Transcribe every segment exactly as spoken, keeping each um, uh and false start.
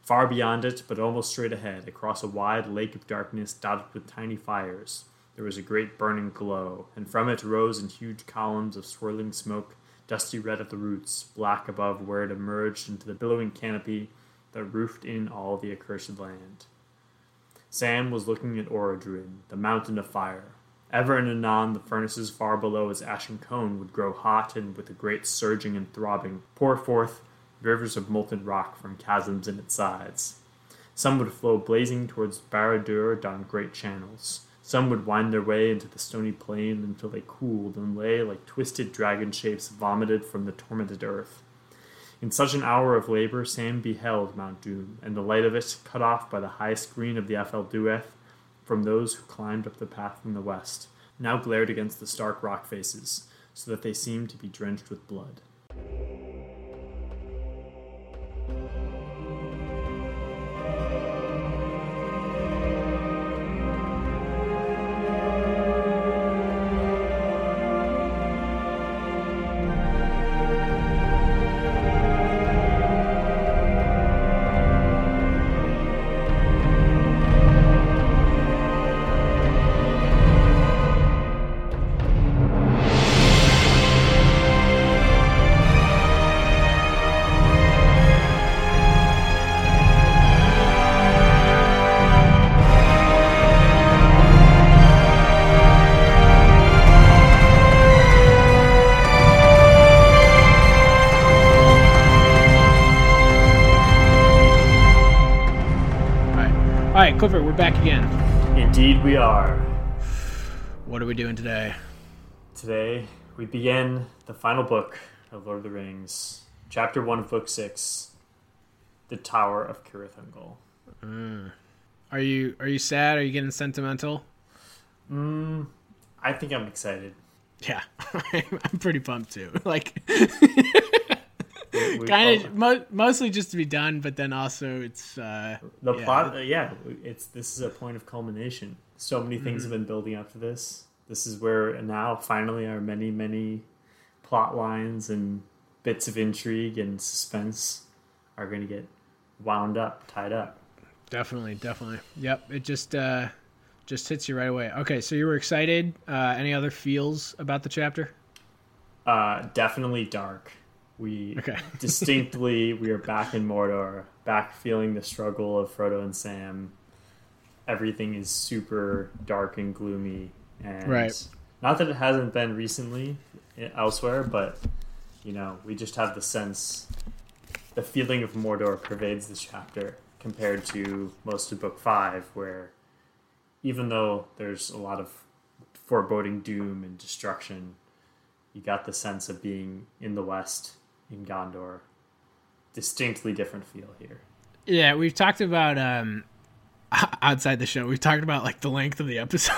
Far beyond it, but almost straight ahead, across a wide lake of darkness dotted with tiny fires, there was a great burning glow, and from it rose in huge columns of swirling smoke, dusty red at the roots, black above where it emerged into the billowing canopy that roofed in all the accursed land. Sam was looking at Orodruin, the mountain of fire. Ever and anon the furnaces far below its ashen cone would grow hot and, with a great surging and throbbing, pour forth rivers of molten rock from chasms in its sides. Some would flow blazing towards Barad-dûr down great channels. Some would wind their way into the stony plain until they cooled and lay like twisted dragon shapes vomited from the tormented earth. In such an hour of labor, Sam beheld Mount Doom, and the light of it, cut off by the high screen of the Afel Dueth from those who climbed up the path from the west, now glared against the stark rock faces, so that they seemed to be drenched with blood. Clifford, we're back again. Indeed we are. What are we doing today? Today we begin the final book of Lord of the Rings, chapter one of book six, The Tower of Cirith Ungol. Mm. Are you are you sad? Are you getting sentimental? Mm, I think I'm excited. Yeah, I'm pretty pumped too. Like, we, we kind of mo- mostly just to be done, but then also it's uh, the yeah. plot. Uh, yeah, it's this is a point of culmination. So many things Mm-hmm. have been building up to this. This is where now finally our many many plot lines and bits of intrigue and suspense are going to get wound up, tied up. Definitely, definitely. Yep, it just uh, just hits you right away. Okay, so you were excited. Uh, any other feels about the chapter? Uh, definitely dark. We Okay. distinctly we are back in Mordor, back feeling the struggle of Frodo and Sam. Everything is super dark and gloomy, and Right. not that it hasn't been recently elsewhere, but you know, we just have the sense, the feeling of Mordor pervades this chapter compared to most of book five, where even though there's a lot of foreboding doom and destruction, you got the sense of being in the West, in Gondor. Distinctly different feel here. Yeah, we've talked about um, outside the show. We've talked about like the length of the episode,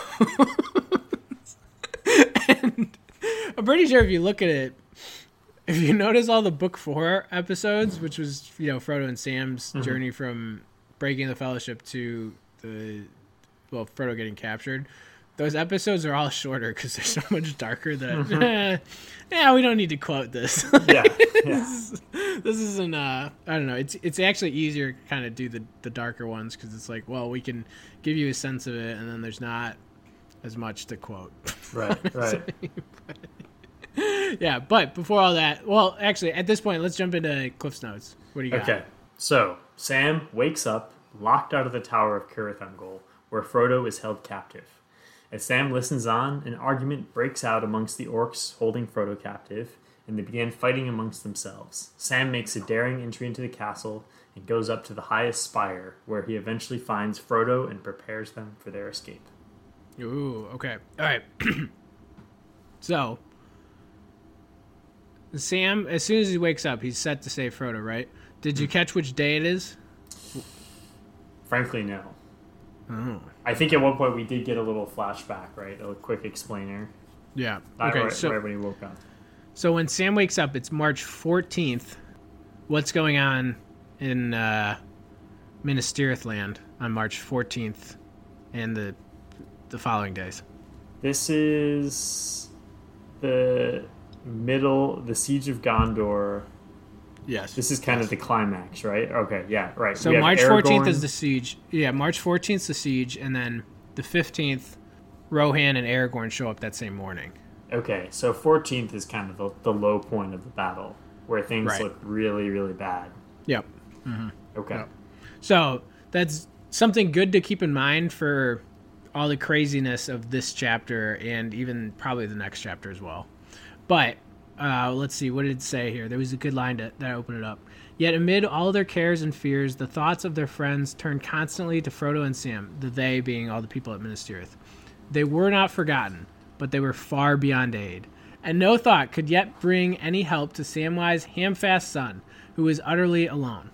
and I'm pretty sure if you look at it, if you notice all the book four episodes, which was you know Frodo and Sam's Mm-hmm. journey from breaking the Fellowship to the well Frodo getting captured. Those episodes are all shorter because they're so much darker that, Mm-hmm. eh, yeah, we don't need to quote this. Yeah, yeah. this, is, this isn't, uh, I don't know. It's it's actually easier to kind of do the, the darker ones because it's like, well, we can give you a sense of it and then there's not as much to quote. Right, right. Yeah, but before all that, well, actually, at this point, let's jump into Cliff's Notes. What do you got? Okay, so Sam wakes up, locked out of the Tower of Cirith Ungol, where Frodo is held captive. As Sam listens on, an argument breaks out amongst the orcs holding Frodo captive, and they begin fighting amongst themselves. Sam makes a daring entry into the castle and goes up to the highest spire, where he eventually finds Frodo and prepares them for their escape. Ooh, okay. All right. So, Sam, as soon as he wakes up, he's set to save Frodo, right? Did you catch which day it is? Frankly, no. Oh. I think at one point we did get a little flashback, right? A quick explainer. Yeah. Not Okay, right, so right when he woke up. so when Sam wakes up, it's March fourteenth. What's going on in uh, Minas Tirith land on March fourteenth and the the following days? This is the middle, the Siege of Gondor Yes. This is kind yes. of the climax, right? Okay, yeah, right. So March fourteenth is the siege. Yeah, March fourteenth is the siege, and then the fifteenth, Rohan and Aragorn show up that same morning. Okay, so fourteenth is kind of the, the low point of the battle, where things right. look really, really bad. Yep. Mm-hmm. Okay. Yep. So that's something good to keep in mind for all the craziness of this chapter and even probably the next chapter as well. But uh, let's see, what did it say here? There was a good line to, that opened it up. Yet amid all their cares and fears, the thoughts of their friends turned constantly to Frodo and Sam, the they being all the people at Minas Tirith. They were not forgotten, but they were far beyond aid. And no thought could yet bring any help to Samwise Hamfast's son, who was utterly alone.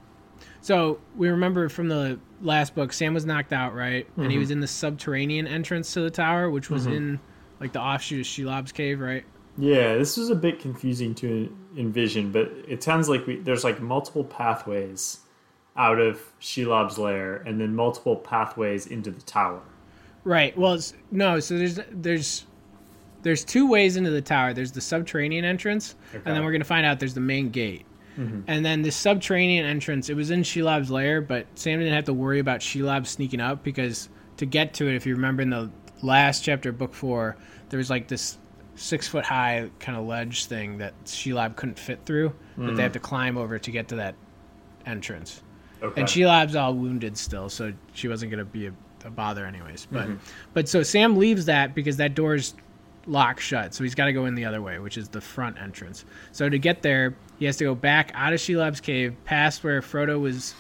So we remember from the last book, Sam was knocked out, right? Mm-hmm. And he was in the subterranean entrance to the tower, which was mm-hmm. in like the offshoot of Shelob's cave, right? Yeah, this was a bit confusing to envision, but it sounds like we, there's like multiple pathways out of Shelob's lair, and then multiple pathways into the tower. Right. Well, it's, no. So there's there's there's two ways into the tower. There's the subterranean entrance, okay. and then we're gonna find out there's the main gate. Mm-hmm. And then the subterranean entrance, it was in Shelob's lair, but Sam didn't have to worry about Shelob sneaking up because to get to it, if you remember in the last chapter of book four, there was like this six foot high kind of ledge thing that Shelob couldn't fit through, mm-hmm. that they have to climb over to get to that entrance. Okay. And Shelob's all wounded still, so she wasn't going to be a, a bother anyways. But mm-hmm. but so Sam leaves that because that door's locked shut, so he's got to go in the other way, which is the front entrance. So to get there, he has to go back out of Shelob's cave, past where Frodo was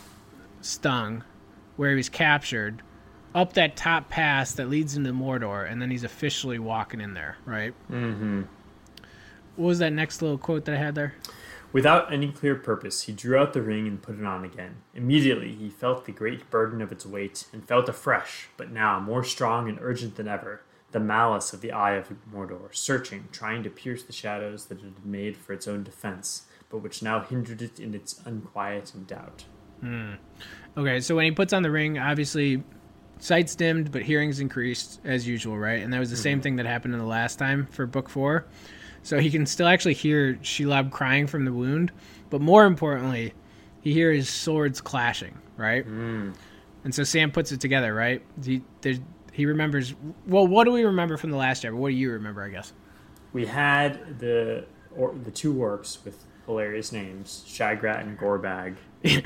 stung, where he was captured, up that top pass that leads into Mordor, and then he's officially walking in there, right? Mm-hmm. What was that next little quote that I had there? Without any clear purpose, he drew out the ring and put it on again. Immediately, he felt the great burden of its weight, and felt afresh, but now more strong and urgent than ever, the malice of the Eye of Mordor, searching, trying to pierce the shadows that it had made for its own defense, but which now hindered it in its unquieted doubt. Hmm. Okay, so when he puts on the ring, obviously sight's dimmed, but hearing's increased as usual, right? And that was the mm-hmm. same thing that happened in the last time for book four. So he can still actually hear Shelob crying from the wound, but more importantly, he hears his swords clashing, right? Mm. And so Sam puts it together, right? He he remembers. Well, what do we remember from the last chapter? What do you remember? I guess we had the or, the two orcs with hilarious names, Shagrat and Gorbag.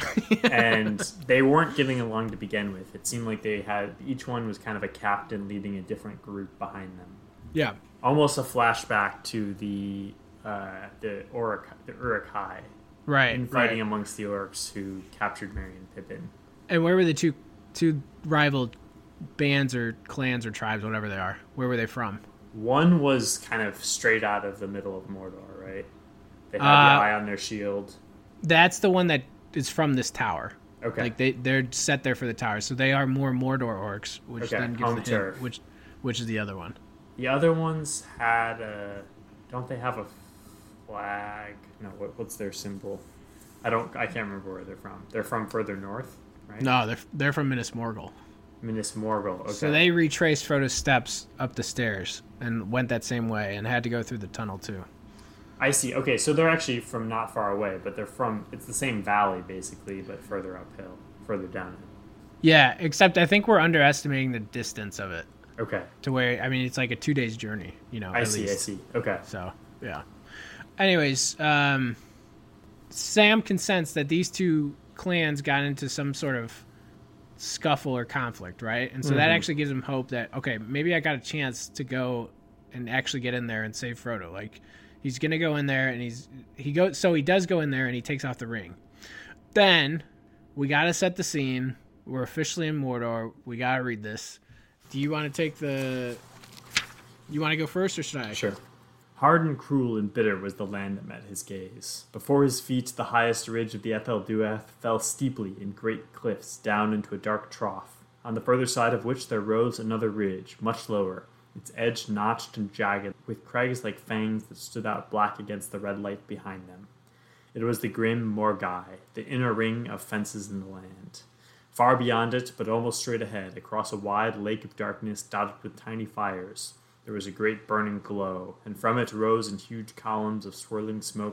And they weren't getting along to begin with. It seemed like they had each one was kind of a captain leading a different group behind them. Yeah, almost a flashback to the uh, the Uruk the Uruk-hai, right? In fighting right. amongst the orcs who captured Merry and Pippin. And where were the two two rival bands or clans or tribes, whatever they are? Where were they from? One was kind of straight out of the middle of Mordor, right? They had uh, the eye on their shield. That's the one that is from this tower. Okay. Like they they're set there for the tower, so they are more Mordor orcs, which okay. then gives Home the turf. hint, which which is the other one. The other ones had a. Don't they have a flag? No. What, what's their symbol? I don't. I can't remember where they're from. They're from further north, right? No, they're they're from Minas Morgul. Minas Morgul. Okay. So they retraced Frodo's steps up the stairs and went that same way and had to go through the tunnel too. I see. Okay, so they're actually from not far away, but they're from. It's the same valley basically, but further uphill, further down it. Yeah, except I think we're underestimating the distance of it. Okay. To where, I mean, it's like a two days journey, you know. I at see, least. I see. Okay. So, yeah. Anyways, um, Sam can sense that these two clans got into some sort of scuffle or conflict, right? And so mm-hmm. that actually gives him hope that, okay, maybe I got a chance to go and actually get in there and save Frodo. Like, he's going to go in there and he's, he goes, so he does go in there and he takes off the ring. Then, we got to set the scene. We're officially in Mordor. We got to read this. Do you want to take the... You want to go first, or should I? Sure. Hard and cruel and bitter was the land that met his gaze. Before his feet, the highest ridge of the Ethel Duath fell steeply in great cliffs down into a dark trough, on the further side of which there rose another ridge, much lower, its edge notched and jagged, with crags like fangs that stood out black against the red light behind them. It was the grim Morgai, the inner ring of fences in the land. Far beyond it, but almost straight ahead, across a wide lake of darkness dotted with tiny fires, there was a great burning glow, and from it rose in huge columns of swirling smoke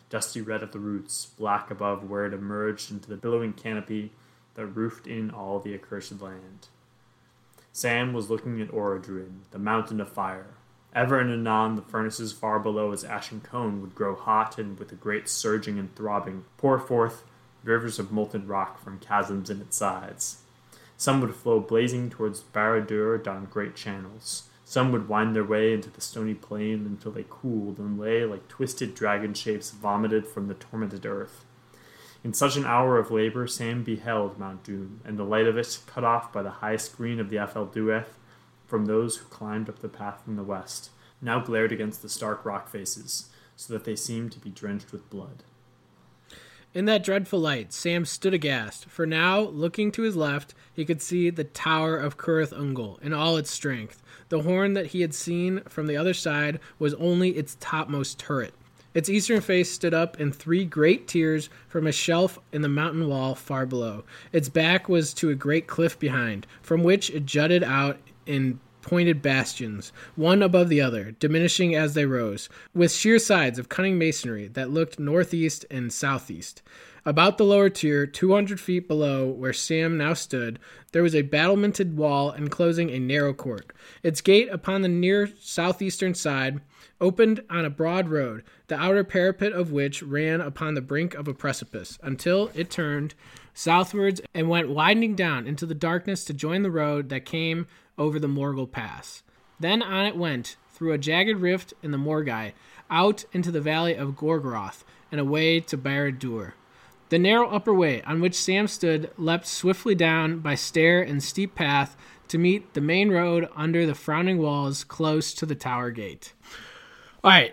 dusty red at the roots, black above where it emerged into the billowing canopy that roofed in all the accursed land. Sam was looking at Orodruin, the mountain of fire. Ever and anon the furnaces far below its ashen cone would grow hot and, with a great surging and throbbing, pour forth rivers of molten rock from chasms in its sides. Some would flow blazing towards Barad-dûr down great channels. Some would wind their way into the stony plain until they cooled and lay like twisted dragon shapes vomited from the tormented earth. In such an hour of labor, Sam beheld Mount Doom, and the light of it, cut off by the high screen of the Afel Dueth from those who climbed up the path from the west, now glared against the stark rock faces, so that they seemed to be drenched with blood. In that dreadful light, Sam stood aghast, for now, looking to his left, he could see the tower of Cirith Ungol in all its strength. The horn that he had seen from the other side was only its topmost turret. Its eastern face stood up in three great tiers from a shelf in the mountain wall far below. Its back was to a great cliff behind, from which it jutted out in pointed bastions, one above the other, diminishing as they rose, with sheer sides of cunning masonry that looked northeast and southeast. About the lower tier, two hundred feet below where Sam now stood, there was a battlemented wall enclosing a narrow court. Its gate upon the near southeastern side opened on a broad road, the outer parapet of which ran upon the brink of a precipice, until it turned southwards and went widening down into the darkness to join the road that came over the Morgul Pass. Then on it went, through a jagged rift in the Morgai, out into the valley of Gorgoroth, and away to Barad-dûr. The narrow upper way on which Sam stood leapt swiftly down by stair and steep path to meet the main road under the frowning walls close to the tower gate. All right.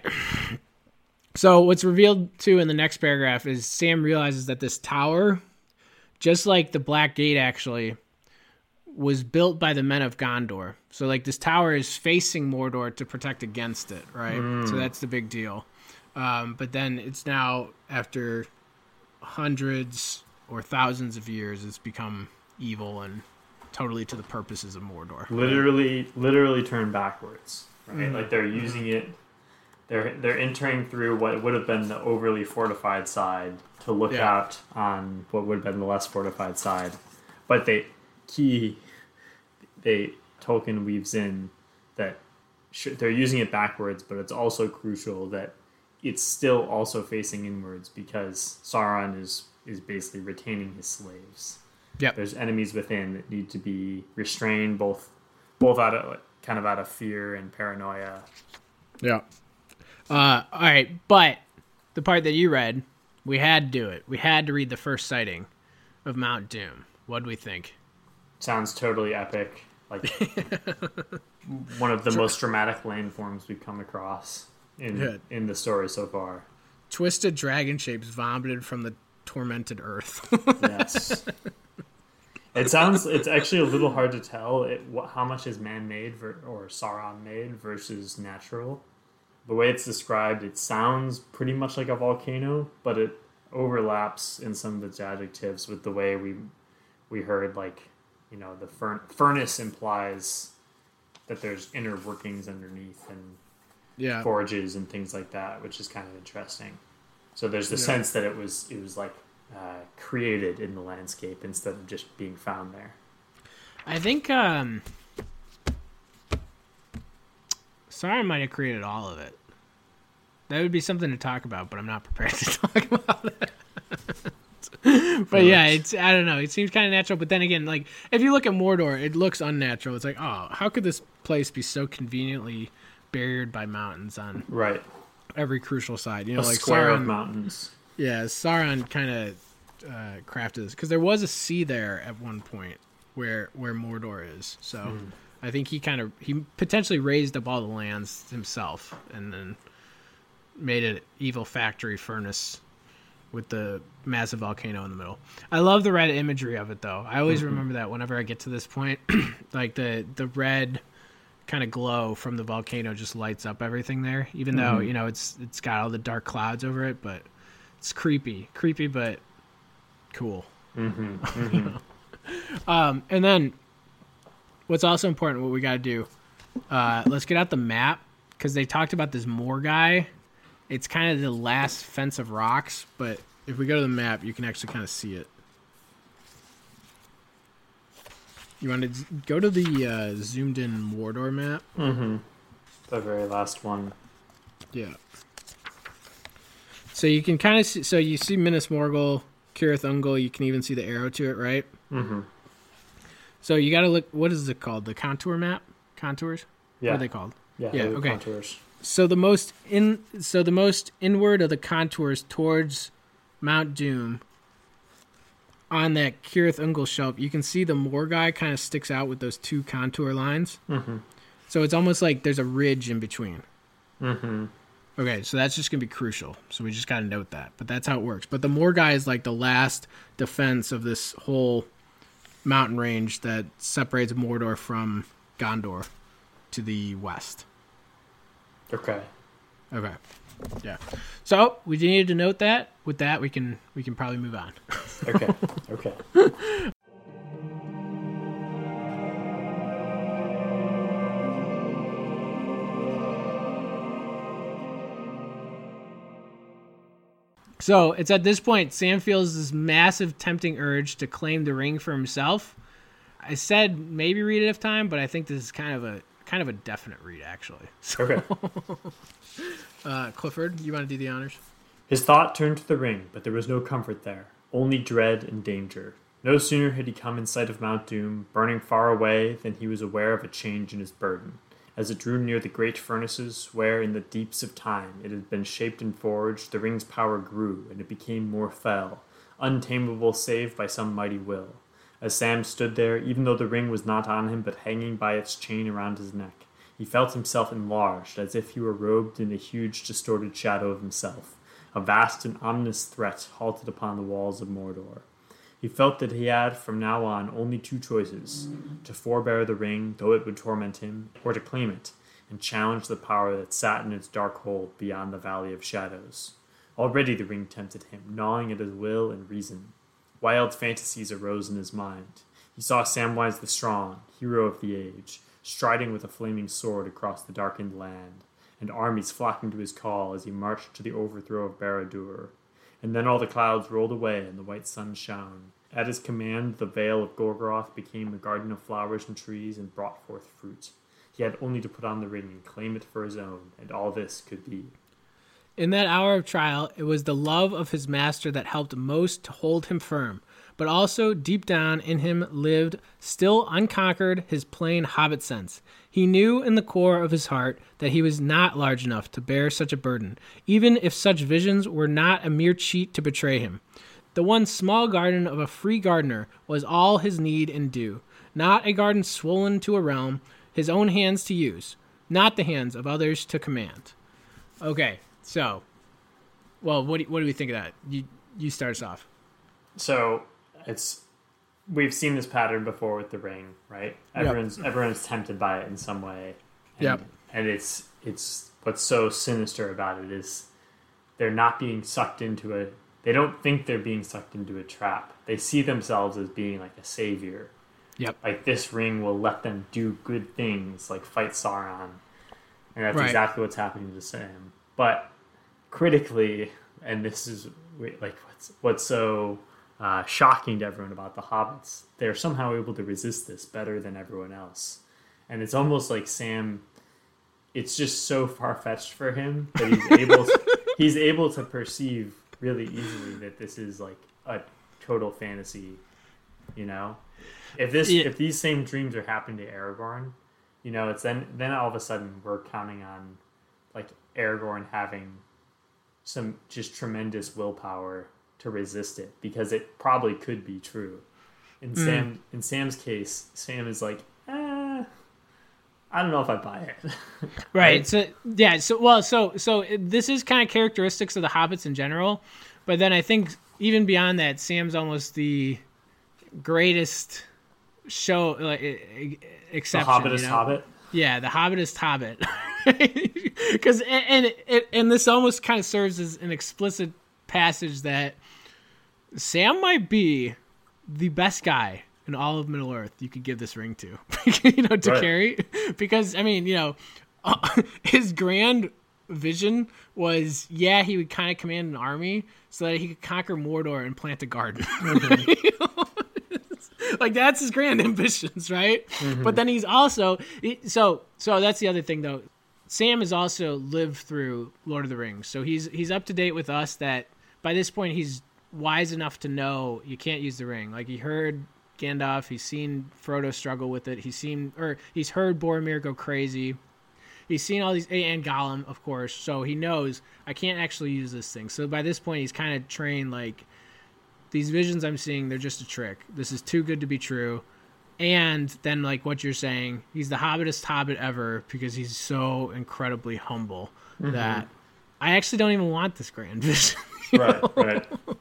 So what's revealed, too, in the next paragraph is Sam realizes that this tower, just like the Black Gate, actually, was built by the men of Gondor. So, like, this tower is facing Mordor to protect against it, right? Mm. So that's the big deal. Um, but then it's now, after hundreds or thousands of years, it's become evil and totally to the purposes of Mordor. Literally, literally turned backwards, right? Mm-hmm. Like, they're using it... They're they're entering through what would have been the overly fortified side to look yeah. out on what would have been the less fortified side. But they key they Tolkien weaves in that sh- they're using it backwards, but it's also crucial that it's still also facing inwards because Sauron is is basically retaining his slaves. Yeah, there's enemies within that need to be restrained, both both out of kind of out of fear and paranoia. Yeah. Uh, all right, but the part that you read, we had to do it. We had to read the first sighting of Mount Doom. What do we think? Sounds totally epic. Like one of the most dramatic landforms we've come across in Good. in the story so far. Twisted dragon shapes vomited from the tormented earth. Yes. It sounds. It's actually a little hard to tell it, what, how much is man-made ver, or Sauron-made versus natural. The way it's described, it sounds pretty much like a volcano, but it overlaps in some of its adjectives with the way we we heard, like, you know, the furn- furnace implies that there's inner workings underneath and yeah. forges and things like that, which is kind of interesting. So there's the yeah. sense that it was it was like uh, created in the landscape instead of just being found there. I think um, Sauron might have created all of it. That would be something to talk about, but I'm not prepared to talk about it. But yeah, it's I don't know. It seems kind of natural, but then again, like if you look at Mordor, it looks unnatural. It's like, oh, how could this place be so conveniently barriered by mountains on right every crucial side? You know, a like square Sauron, of mountains. Yeah, Sauron kind of uh, crafted this because there was a sea there at one point where where Mordor is. So mm. I think he kind of he potentially raised up all the lands himself and then made an evil factory furnace with the massive volcano in the middle. I love the red imagery of it, though. I always mm-hmm. remember that whenever I get to this point, like the the red kind of glow from the volcano just lights up everything there, even mm-hmm. though, you know, it's it's got all the dark clouds over it, but it's creepy. Creepy, but cool. Mm-hmm. Mm-hmm. You know? Um, and then what's also important, what we got to do, uh, let's get out the map, because they talked about this Morgai It's kind of the last fence of rocks, but if we go to the map, you can actually kind of see it. You want to go to the uh, zoomed-in Mordor map? Mm-hmm. The very last one. Yeah. So you can kind of see, so you see Minas Morgul, Cirith Ungol, you can even see the arrow to it, right? Mm-hmm. So you got to look, what is it called? The contour map? Contours? Yeah. What are they called? Yeah, yeah okay. Contours. So the most in so the most inward of the contours towards Mount Doom on that Cirith Ungol shelf, you can see the Morgai kind of sticks out with those two contour lines. Mm-hmm. So it's almost like there's a ridge in between. Mm-hmm. Okay, so that's just going to be crucial. So we just got to note that. But that's how it works. But the Morgai is like the last defense of this whole mountain range that separates Mordor from Gondor to the west. Okay. Okay. Yeah. So we needed to note that. With that, we can we can probably move on. Okay. Okay. So it's at this point Sam feels this massive tempting urge to claim the ring for himself. I said maybe read it if time, but I think this is kind of a kind of a definite read actually. So, Okay. uh, Clifford, you want to do the honors? His thought turned to the ring, but there was no comfort there, only dread and danger. No sooner had he come in sight of Mount Doom, burning far away, than he was aware of a change in his burden. As it drew near the great furnaces, where in the deeps of time it had been shaped and forged, the ring's power grew, and it became more fell, untamable save by some mighty will. As Sam stood there, even though the ring was not on him but hanging by its chain around his neck, he felt himself enlarged, as if he were robed in a huge distorted shadow of himself. A vast and ominous threat halted upon the walls of Mordor. He felt that he had, from now on, only two choices, to forbear the ring, though it would torment him, or to claim it, and challenge the power that sat in its dark hold beyond the Valley of Shadows. Already the ring tempted him, gnawing at his will and reason. Wild fantasies arose in his mind. He saw Samwise the Strong, hero of the age, striding with a flaming sword across the darkened land, and armies flocking to his call as he marched to the overthrow of Barad-dûr. And then all the clouds rolled away and the white sun shone. At his command, the Vale of Gorgoroth became a garden of flowers and trees and brought forth fruit. He had only to put on the ring and claim it for his own, and all this could be. In that hour of trial, it was the love of his master that helped most to hold him firm, but also deep down in him lived, still unconquered, his plain hobbit sense. He knew in the core of his heart that he was not large enough to bear such a burden, even if such visions were not a mere cheat to betray him. The one small garden of a free gardener was all his need and due, not a garden swollen to a realm, his own hands to use, not the hands of others to command. Okay, so, well, what do, what do we think of that? You you start us off. So, it's we've seen this pattern before with the ring, right? Everyone's yep. everyone's tempted by it in some way. And, yep. And it's it's what's so sinister about it is they're not being sucked into a. They don't think they're being sucked into a trap. They see themselves as being like a savior. Yep. Like this ring will let them do good things, like fight Sauron, and that's right. exactly what's happening to Sam. But critically, and this is like what's what's so. Uh, shocking to everyone about the hobbits, they're somehow able to resist this better than everyone else. And it's almost like Sam, it's just so far-fetched for him that he's able to, he's able to perceive really easily that this is like a total fantasy, you know? If this yeah. if these same dreams are happening to Aragorn, you know, it's then then all of a sudden we're counting on like Aragorn having some just tremendous willpower to resist it, because it probably could be true. In mm. Sam, in Sam's case, Sam is like, eh, I don't know if I buy it. right. right. So yeah. So well. So so this is kind of characteristics of the hobbits in general, but then I think even beyond that, Sam's almost the greatest show like, exception. The Hobbitist you know? Hobbit. Yeah, the Hobbitist Hobbit. Because and and, and and this almost kind of serves as an explicit passage that Sam might be the best guy in all of Middle Earth you could give this ring to, you know, to right. carry. Because, I mean, you know, uh, his grand vision was, yeah, he would kind of command an army so that he could conquer Mordor and plant a garden. Mm-hmm. Like, that's his grand ambitions, right? Mm-hmm. But then he's also so so that's the other thing, though. Sam has also lived through Lord of the Rings, so he's he's up to date with us. That by this point he's wise enough to know you can't use the ring. Like, he heard Gandalf, he's seen Frodo struggle with it. He's seen or he's heard Boromir go crazy. He's seen all these, and Gollum, of course. So he knows I can't actually use this thing. So by this point, he's kind of trained, like, these visions I'm seeing, they're just a trick. This is too good to be true. And then, like what you're saying, he's the hobbitest hobbit ever because he's so incredibly humble mm-hmm. that I actually don't even want this grand vision. Right, know? Right.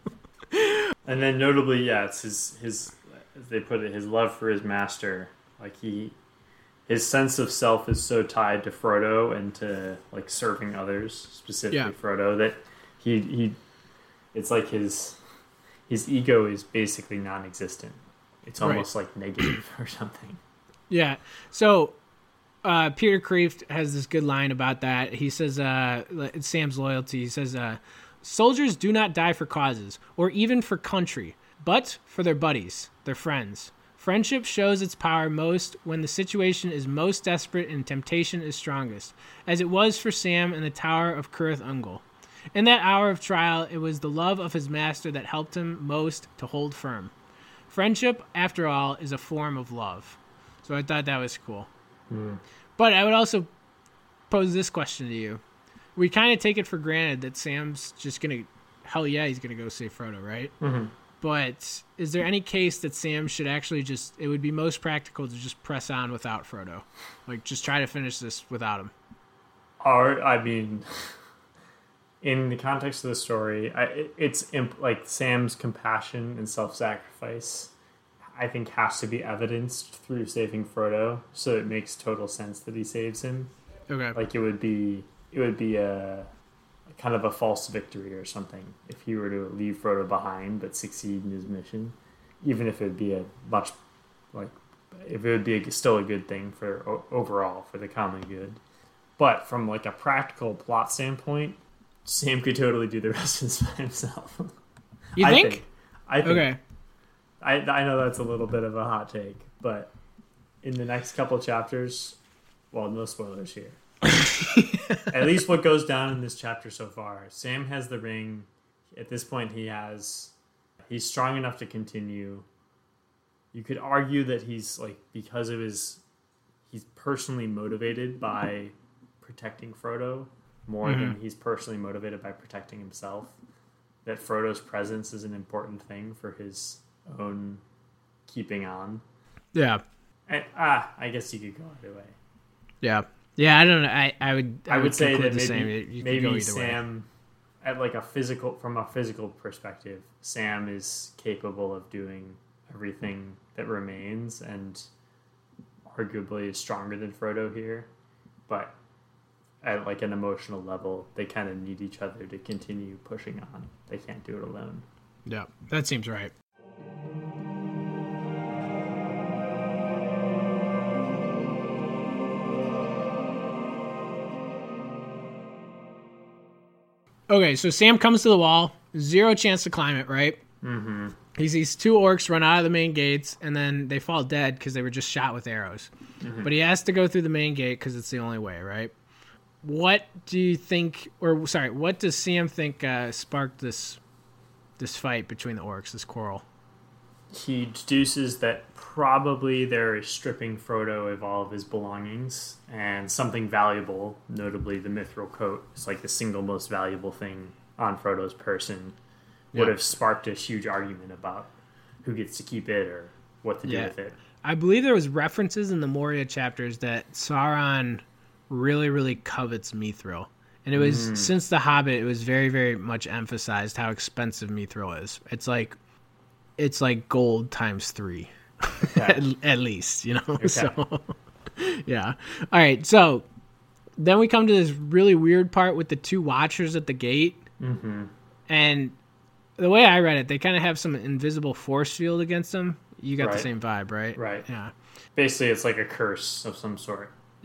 And then notably, yeah, it's his, his, as they put it, his love for his master. Like, he... His sense of self is so tied to Frodo and to, like, serving others, specifically yeah. Frodo, that he he it's like his his ego is basically non-existent. It's almost right. like negative or something. Yeah. So uh, Peter Kreeft has this good line about that. He says, uh, it's Sam's loyalty. He says, uh, soldiers do not die for causes or even for country, but for their buddies, their friends. Friendship shows its power most when the situation is most desperate and temptation is strongest, as it was for Sam in the Tower of Cirith Ungol. In that hour of trial, it was the love of his master that helped him most to hold firm. Friendship, after all, is a form of love. So I thought that was cool. Mm. But I would also pose this question to you. We kind of take it for granted that Sam's just going to, hell yeah, he's going to go save Frodo, right? Mm-hmm. But is there any case that Sam should actually just, it would be most practical to just press on without Frodo? Like, just try to finish this without him? Or, I mean, in the context of the story, I, it's imp, like Sam's compassion and self-sacrifice, I think, has to be evidenced through saving Frodo, so it makes total sense that he saves him. Okay. Like, it would be, it would be a... kind of a false victory or something if he were to leave Frodo behind but succeed in his mission, even if it would be a much like if it would be a, still a good thing for o- overall for the common good. But from like a practical plot standpoint, Sam could totally do the rest of this by himself. You I think? think I think okay I, I know that's a little bit of a hot take, but in the next couple chapters, well, no spoilers here. At least what goes down in this chapter so far, Sam has the ring. At this point, he has he's strong enough to continue. You could argue that he's like because of his he's personally motivated by protecting Frodo more mm-hmm. than he's personally motivated by protecting himself. That Frodo's presence is an important thing for his own keeping on. Yeah. And, ah, I guess you could go either way. Yeah. Yeah, I don't know. I, I would I, I would, would say that maybe, maybe Sam, way. at like a physical from a physical perspective, Sam is capable of doing everything that remains, and arguably is stronger than Frodo here. But at like an emotional level, they kind of need each other to continue pushing on. They can't do it alone. Yeah, that seems right. Okay, so Sam comes to the wall. Zero chance to climb it, right? Mm-hmm. He sees two orcs run out of the main gates, and then they fall dead because they were just shot with arrows. Mm-hmm. But he has to go through the main gate because it's the only way, right? What do you think, or sorry, what does Sam think uh, sparked this this fight between the orcs, this quarrel? He deduces that probably they're stripping Frodo of all of his belongings, and something valuable, notably the mithril coat, is like the single most valuable thing on Frodo's person, would yeah. have sparked a huge argument about who gets to keep it or what to do yeah. with it. I believe there was references in the Moria chapters that Sauron really, really covets mithril. And it was, mm. since The Hobbit, it was very, very much emphasized how expensive mithril is. It's like, it's like gold times three, okay. at, at least, you know? Okay. So, yeah. All right, so then we come to this really weird part with the two watchers at the gate. Mm-hmm. And the way I read it, they kind of have some invisible force field against them. You got right. the same vibe, right? Right. Yeah. Basically, it's like a curse of some sort.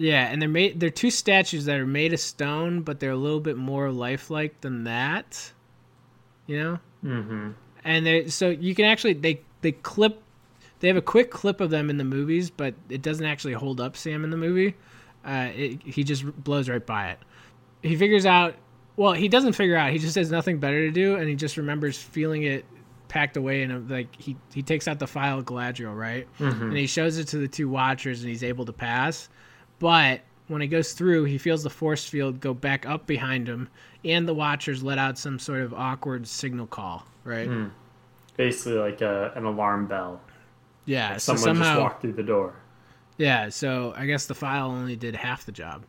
Yeah, and they're made. They're two statues that are made of stone, but they're a little bit more lifelike than that. You know. Mm-hmm. And they so you can actually they they clip. They have a quick clip of them in the movies, but it doesn't actually hold up Sam in the movie. Uh, it, he just blows right by it. He figures out. Well, he doesn't figure out. He just has nothing better to do, and he just remembers feeling it packed away in a, like he he takes out the file of Galadriel, right? Mm-hmm. And he shows it to the two Watchers, and he's able to pass. But when he goes through, he feels the force field go back up behind him, and the Watchers let out some sort of awkward signal call, right? Mm. Basically, like a, an alarm bell. Yeah, like so someone somehow, just walked through the door. Yeah, so I guess the file only did half the job.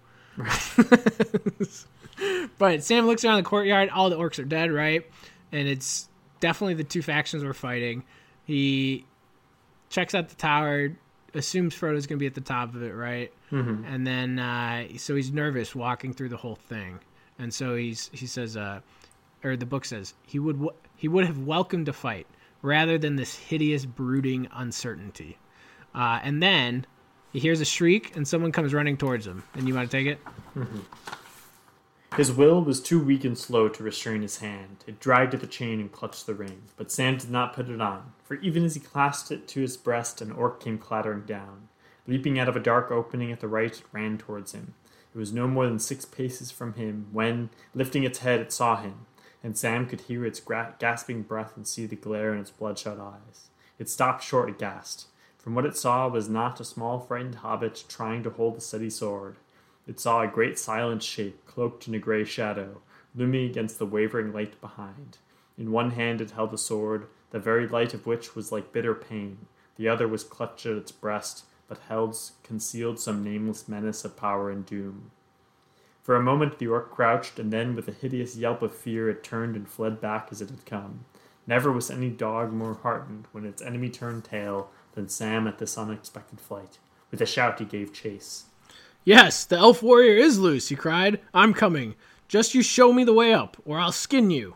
But Sam looks around the courtyard. All the orcs are dead, right? And it's definitely the two factions were fighting. He checks out the tower, assumes Frodo's going to be at the top of it, right? Mm-hmm. And then, uh, so he's nervous walking through the whole thing. And so he's he says, uh, or the book says, he would w- he would have welcomed a fight rather than this hideous, brooding uncertainty. Uh, and then he hears a shriek, and someone comes running towards him. And you want to take it? Mm-hmm. His will was too weak and slow to restrain his hand. It dragged at the chain and clutched the ring, but Sam did not put it on, for even as he clasped it to his breast, an orc came clattering down. Leaping out of a dark opening at the right, it ran towards him. It was no more than six paces from him when, lifting its head, it saw him, and Sam could hear its gra- gasping breath and see the glare in its bloodshot eyes. It stopped short aghast. From what it saw was not a small frightened hobbit trying to hold a steady sword. It saw a great silent shape, cloaked in a grey shadow, looming against the wavering light behind. In one hand it held a sword, the very light of which was like bitter pain. The other was clutched at its breast, but held concealed some nameless menace of power and doom. For a moment the orc crouched, and then with a hideous yelp of fear it turned and fled back as it had come. Never was any dog more heartened when its enemy turned tail than Sam at this unexpected flight. With a shout he gave chase. Yes, the elf warrior is loose, he cried. I'm coming. Just you show me the way up, or I'll skin you.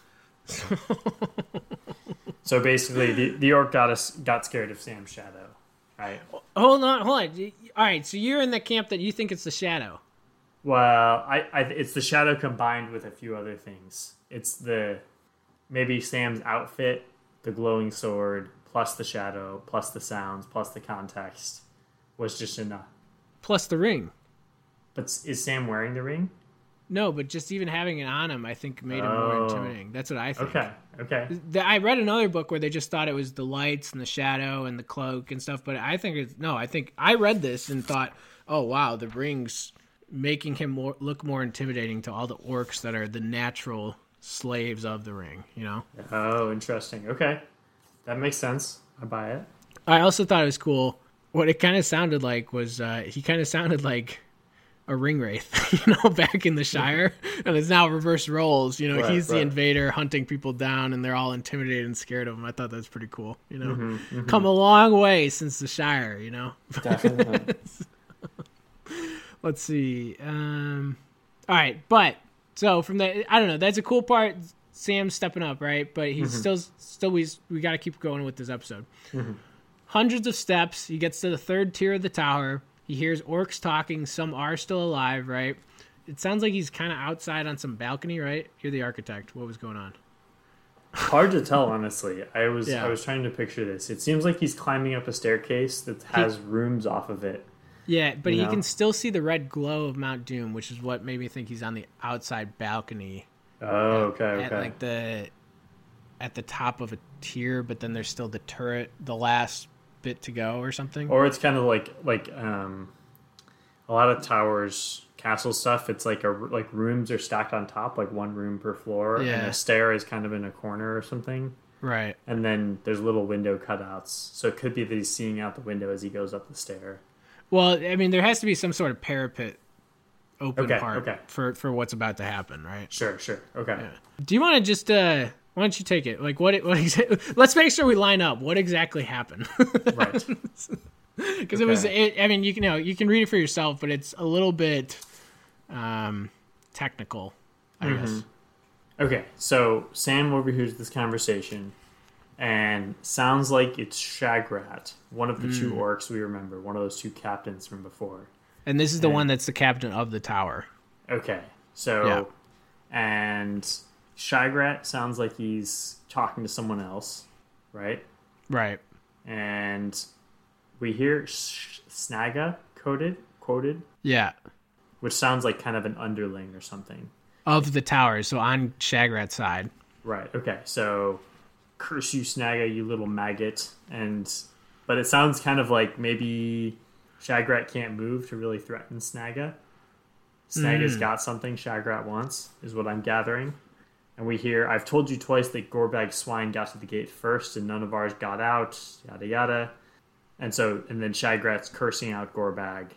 So basically, the, the orc got us got scared of Sam's shadow, right? Hold on, hold on. All right, so you're in the camp that you think it's the shadow. Well, I, I it's the shadow combined with a few other things. It's the maybe Sam's outfit, the glowing sword, plus the shadow, plus the sounds, plus the context was just enough. Plus the ring. But is Sam wearing the ring? No, but just even having it on him, I think, made him Oh. more intimidating. That's what I think. Okay, okay. The- I read another book where they just thought it was the lights and the shadow and the cloak and stuff, but I think it's no. I think I read this and thought, oh wow, the ring's making him more, look more intimidating to all the orcs that are the natural slaves of the ring. You know. Oh, interesting. Okay, that makes sense. I buy it. I also thought it was cool. What it kind of sounded like was uh, he kind of sounded like a ring wraith, you know, back in the Shire, and it's now reverse roles. You know, Right, he's the right. invader hunting people down, and they're all intimidated and scared of him. I thought that's pretty cool. You know, Mhm, mhm. come a long way since the Shire. You know. Definitely. Let's see. Um, all right, but so from the, I don't know. That's a cool part. Sam's stepping up, right? But he's Mhm. still, still, we we got to keep going with this episode. Mhm. Hundreds of steps. He gets to the third tier of the tower. He hears orcs talking. Some are still alive, right? It sounds like he's kind of outside on some balcony, right? You're the architect. What was going on? Hard to tell, honestly. I was Yeah. I was trying to picture this. It seems like he's climbing up a staircase that has rooms off of it. Yeah, but You he know? can still see the red glow of Mount Doom, which is what made me think he's on the outside balcony. Oh, okay, At okay. like the at the top of a tier, but then there's still the turret, the last bit to go or something. Or it's kind of like like um, a lot of towers, castle stuff. It's like a like rooms are stacked on top, like one room per floor, and Yeah. a stair is kind of in a corner or something. Right. And then there's little window cutouts, so it could be that he's seeing out the window as he goes up the stair. Well, I mean, there has to be some sort of parapet open Okay, part okay. for for what's about to happen, right? Sure, sure, okay. Yeah. Do you want to just uh why don't you take it? Like what it, what exa- let's make sure we line up what exactly happened. Right. Because it was Okay. it, I mean, you can you know, you can read it for yourself, but it's a little bit um technical, I Mhm. guess. Okay, so Sam overhears this conversation, and sounds like it's Shagrat, one of the two Mm. orcs we remember, one of those two captains from before. And this is the And- one that's the captain of the tower. Okay, so Yeah. and Shagrat sounds like he's talking to someone else, right? Right. And we hear Sh- Snaga quoted, quoted, Yeah. which sounds like kind of an underling or something. Of the tower, so on Shagrat's side. Right. Okay. So, curse you, Snaga, you little maggot. And but it sounds kind of like maybe Shagrat can't move to really threaten Snaga. Snaga's Mm. got something Shagrat wants, is what I'm gathering. And we hear, I've told you twice that Gorbag's swine got to the gate first, and none of ours got out. Yada yada. And so, and then Shagrat's cursing out Gorbag,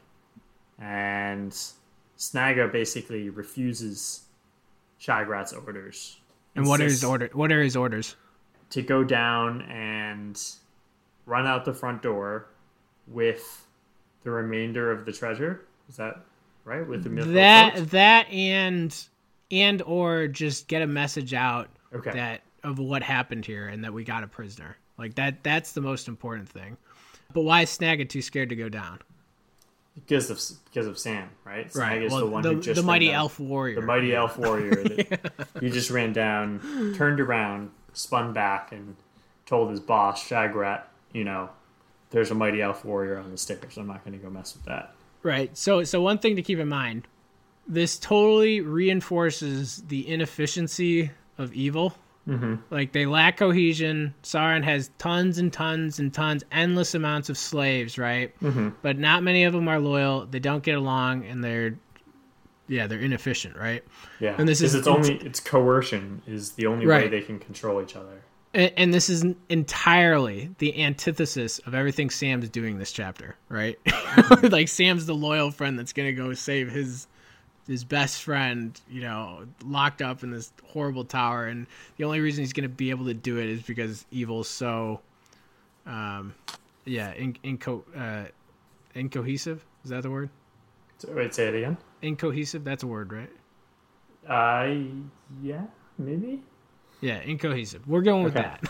and Snaga basically refuses Shagrat's orders. And what are his Insists order? What are his orders? to go down and run out the front door with the remainder of the treasure. Is that right? With the mithril That coat? that and and or just get a message out Okay. that of what happened here and that we got a prisoner. Like that. That's the most important thing. But why is Snaga too scared to go down? because of because of Sam, right? Snag Right. is Well, the one the, who just the ran mighty down. elf warrior. The mighty elf warrior. That he just ran down, turned around, spun back, and told his boss Shagrat, you know, there's a mighty elf warrior on the stairs. I'm not going to go mess with that. Right. So so one thing to keep in mind, this totally reinforces the inefficiency of evil. Mm-hmm. Like they lack cohesion. Sauron has tons and tons and tons, endless amounts of slaves, right? Mm-hmm. But not many of them are loyal. They don't get along, and they're yeah, they're inefficient, right? Yeah, And this is- it's only it's coercion is the only way Right. they can control each other. And, and this is entirely the antithesis of everything Sam's doing this chapter, right? Like Sam's the loyal friend that's gonna go save his his best friend, you know, locked up in this horrible tower, and the only reason he's gonna be able to do it is because evil's so, um, yeah, in, inco uh, incohesive. Is that the word? So, wait, say it again. Incohesive. That's a word, right? Uh, yeah, maybe. Yeah, incohesive. We're going with Okay.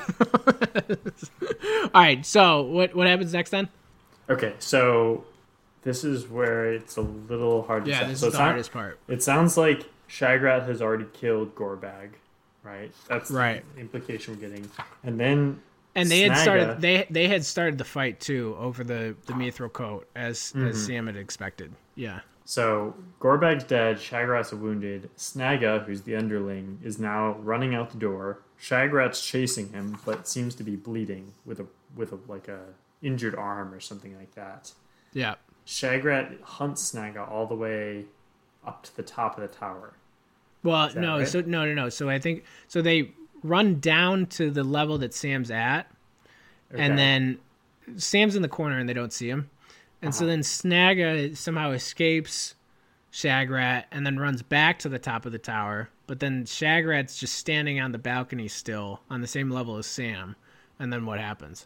that. All right. So what what happens next then? Okay, so this is where it's a little hard to Yeah, say. this so is it the sound- hardest part. It sounds like Shagrat has already killed Gorbag, right? That's Right. the implication we're getting. And then And they had Snaga- started they they had started the fight too over the the mithril coat as Mm-hmm. as Sam had expected. Yeah. So Gorbag's dead, Shagrat's wounded. Snaga, who's the underling, is now running out the door. Shagrat's chasing him, but seems to be bleeding with a with a like a injured arm or something like that. Yeah. Shagrat hunts Snaga all the way up to the top of the tower. Well, that no, right? so no, no, no. So I think so they run down to the level that Sam's at, Okay. and then Sam's in the corner and they don't see him. And so Uh-huh. then Snaga somehow escapes Shagrat and then runs back to the top of the tower. But then Shagrat's just standing on the balcony still on the same level as Sam. And then what happens?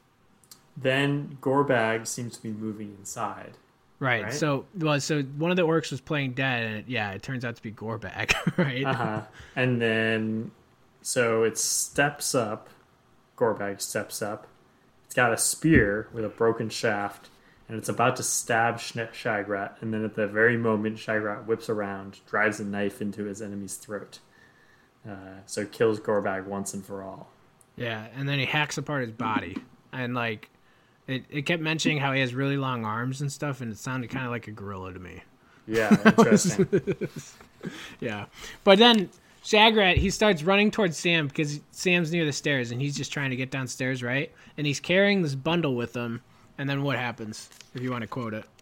Then Gorbag seems to be moving inside. Right. Right? So, well, so one of the orcs was playing dead, and it, yeah, it turns out to be Gorbag, right? Uh-huh. And then, so it steps up. Gorbag steps up. It's got a spear with a broken shaft, and it's about to stab Sh- Shagrat. And then at the very moment, Shagrat whips around, drives a knife into his enemy's throat. Uh, so kills Gorbag once and for all. Yeah, and then he hacks apart his body, and like, it, it kept mentioning how he has really long arms and stuff, and it sounded kind of like a gorilla to me. Yeah, interesting. Yeah, but then Shagrat, he starts running towards Sam because Sam's near the stairs, and he's just trying to get downstairs, right? And he's carrying this bundle with him, and then what happens? If you want to quote it.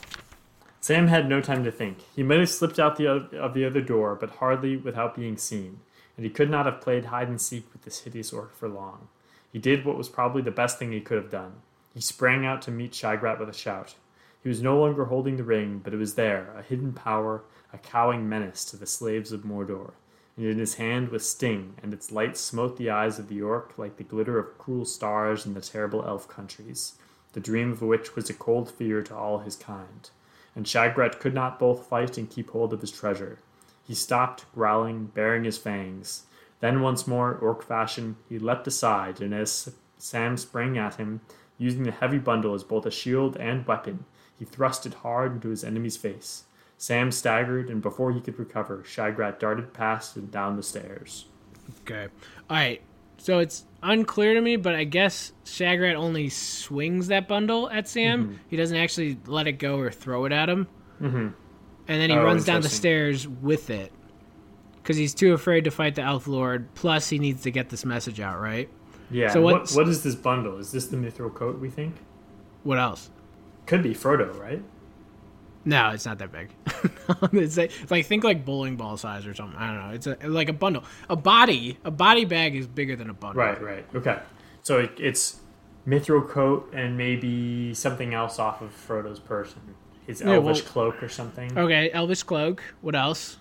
Sam had no time to think. He might have slipped out the o- of the other door, but hardly without being seen, and he could not have played hide and seek with this hideous orc for long. He did what was probably the best thing he could have done. He sprang out to meet Shagrat with a shout. He was no longer holding the ring, but it was there, a hidden power, a cowing menace to the slaves of Mordor. And in his hand was Sting, and its light smote the eyes of the orc like the glitter of cruel stars in the terrible elf countries, the dream of which was a cold fear to all his kind. And Shagrat could not both fight and keep hold of his treasure. He stopped, growling, baring his fangs. Then once more, orc fashion, he leapt aside, and as Sam sprang at him, using the heavy bundle as both a shield and weapon, He thrust it hard into his enemy's face. Sam staggered, and before he could recover, Shagrat darted past and down the stairs. Okay. All right. So it's unclear to me, but I guess Shagrat only swings that bundle at Sam. Mm-hmm. He doesn't actually let it go or throw it at him. Mm-hmm. And then he oh, runs down the stairs with it because he's too afraid to fight the Elf Lord. Plus, he needs to get this message out, right? Yeah. So what, what is this bundle? Is this the Mithril coat, we think? What else? Could be Frodo, right? No, it's not that big. it's, like, it's like think like bowling ball size or something. I don't know. It's a, like a bundle. A body, a body bag is bigger than a bundle. Right, right. Okay. So it, it's Mithril coat and maybe something else off of Frodo's person. His yeah, elvish well, cloak or something. Okay, elvish cloak. What else?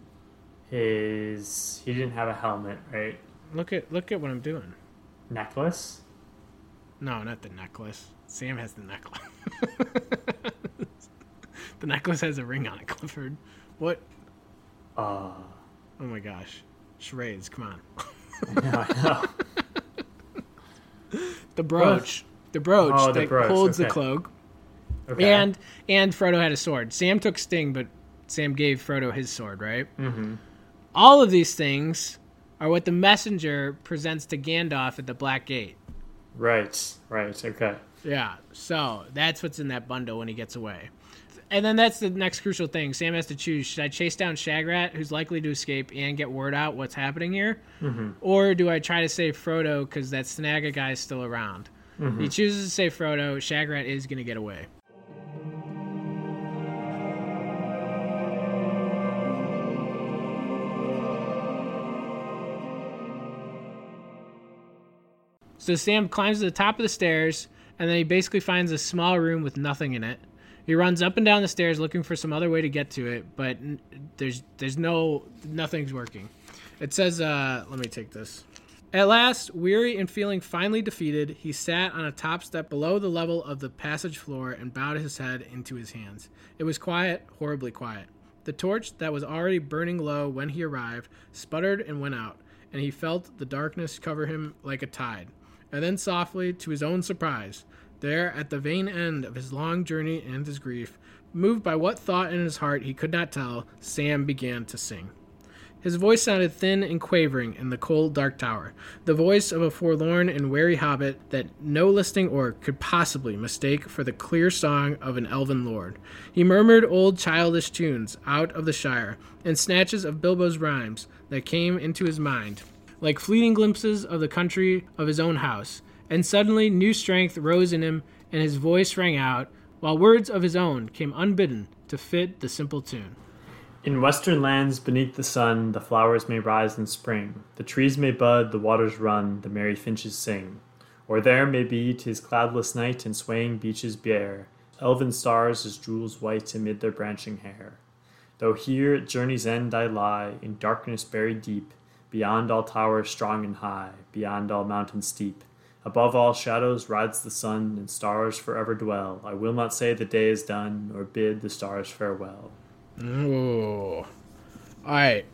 His he didn't have a helmet, right? Look at look at what I'm doing. Necklace? No, not the necklace. Sam has the necklace. The necklace has a ring on it, Clifford. What? Uh. Oh my gosh. Charades, come on. Yeah, I know. The brooch. The brooch oh, that the brooch. holds okay. the cloak. Okay. And and Frodo had a sword. Sam took Sting, but Sam gave Frodo his sword, right? Mm-hmm. All of these things are what the messenger presents to Gandalf at the Black Gate. Right, right, okay. Yeah, so that's what's in that bundle when he gets away. And then that's the next crucial thing. Sam has to choose, should I chase down Shagrat, who's likely to escape, and get word out what's happening here? Mm-hmm. Or do I try to save Frodo because that Snaga guy is still around? Mm-hmm. He chooses to save Frodo. Shagrat is going to get away. So Sam climbs to the top of the stairs, and then he basically finds a small room with nothing in it. He runs up and down the stairs looking for some other way to get to it, but there's there's no nothing's working. It says, uh, let me take this. At last, weary and feeling finally defeated, he sat on a top step below the level of the passage floor and bowed his head into his hands. It was quiet, horribly quiet. The torch that was already burning low when he arrived sputtered and went out, and he felt the darkness cover him like a tide. And then softly, to his own surprise, there, at the vain end of his long journey and his grief, moved by what thought in his heart he could not tell, Sam began to sing. His voice sounded thin and quavering in the cold, dark tower, the voice of a forlorn and weary hobbit that no listening orc could possibly mistake for the clear song of an elven lord. He murmured old childish tunes out of the Shire, and snatches of Bilbo's rhymes that came into his mind, like fleeting glimpses of the country of his own house. And suddenly new strength rose in him, and his voice rang out, while words of his own came unbidden to fit the simple tune. In western lands beneath the sun, the flowers may rise in spring, the trees may bud, the waters run, the merry finches sing. Or there may be 'tis cloudless night, and swaying beaches bare, elven stars as jewels white amid their branching hair. Though here at journey's end I lie, in darkness buried deep, beyond all towers strong and high, beyond all mountains steep, above all shadows rides the sun, and stars forever dwell. I will not say the day is done, or bid the stars farewell. Ooh. All right.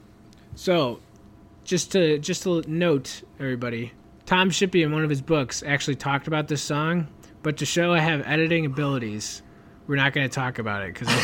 So, just to just to note, everybody, Tom Shippey in one of his books actually talked about this song, but to show I have editing abilities, we're not going to talk about it because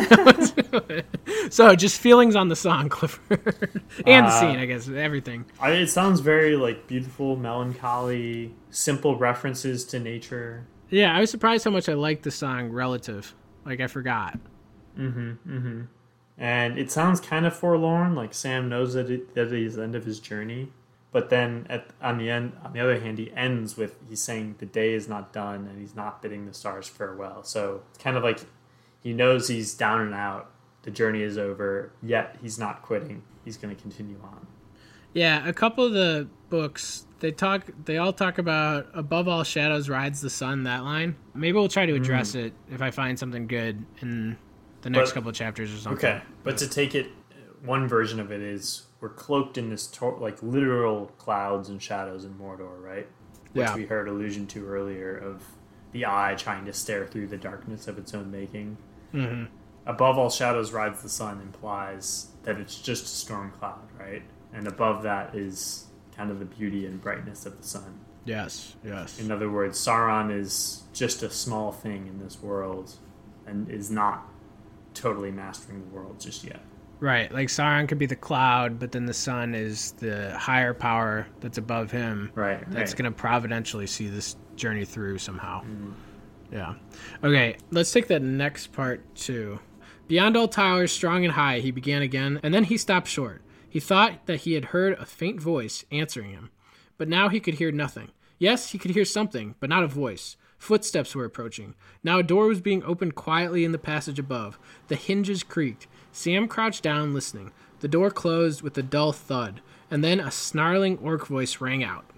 I So, just feelings on the song, Clifford, and uh, the scene, I guess, everything. I, it sounds very like beautiful, melancholy, simple references to nature. Yeah, I was surprised how much I liked the song relative. Like I forgot. Mm-hmm. Mm-hmm. And it sounds kind of forlorn. Like Sam knows that it, that it is the end of his journey, but then at on the end, on the other hand, he ends with he's saying the day is not done, and he's not bidding the stars farewell. So it's kind of like he knows he's down and out. The journey is over, yet he's not quitting. He's going to continue on. Yeah, a couple of the books, they talk. They all talk about above all shadows rides the sun, that line. Maybe we'll try to address mm. it if I find something good in the next but, couple of chapters or something. Okay, but to take it, one version of it is we're cloaked in this to- like literal clouds and shadows in Mordor, right? Which yeah. we heard allusion to earlier of the eye trying to stare through the darkness of its own making. Mm-hmm. Above all shadows rides the sun implies that it's just a storm cloud, right? And above that is kind of the beauty and brightness of the sun. Yes, yes. In other words, Sauron is just a small thing in this world, and is not totally mastering the world just yet. Right, like Sauron could be the cloud, but then the sun is the higher power that's above him. Right, That's right. going to providentially see this journey through somehow. Mm. Yeah. Okay, let's take that next part too. Beyond all towers, strong and high, he began again, and then he stopped short. He thought that he had heard a faint voice answering him, but now he could hear nothing. Yes, he could hear something, but not a voice. Footsteps were approaching. Now a door was being opened quietly in the passage above. The hinges creaked. Sam crouched down, listening. The door closed with a dull thud, and then a snarling orc voice rang out.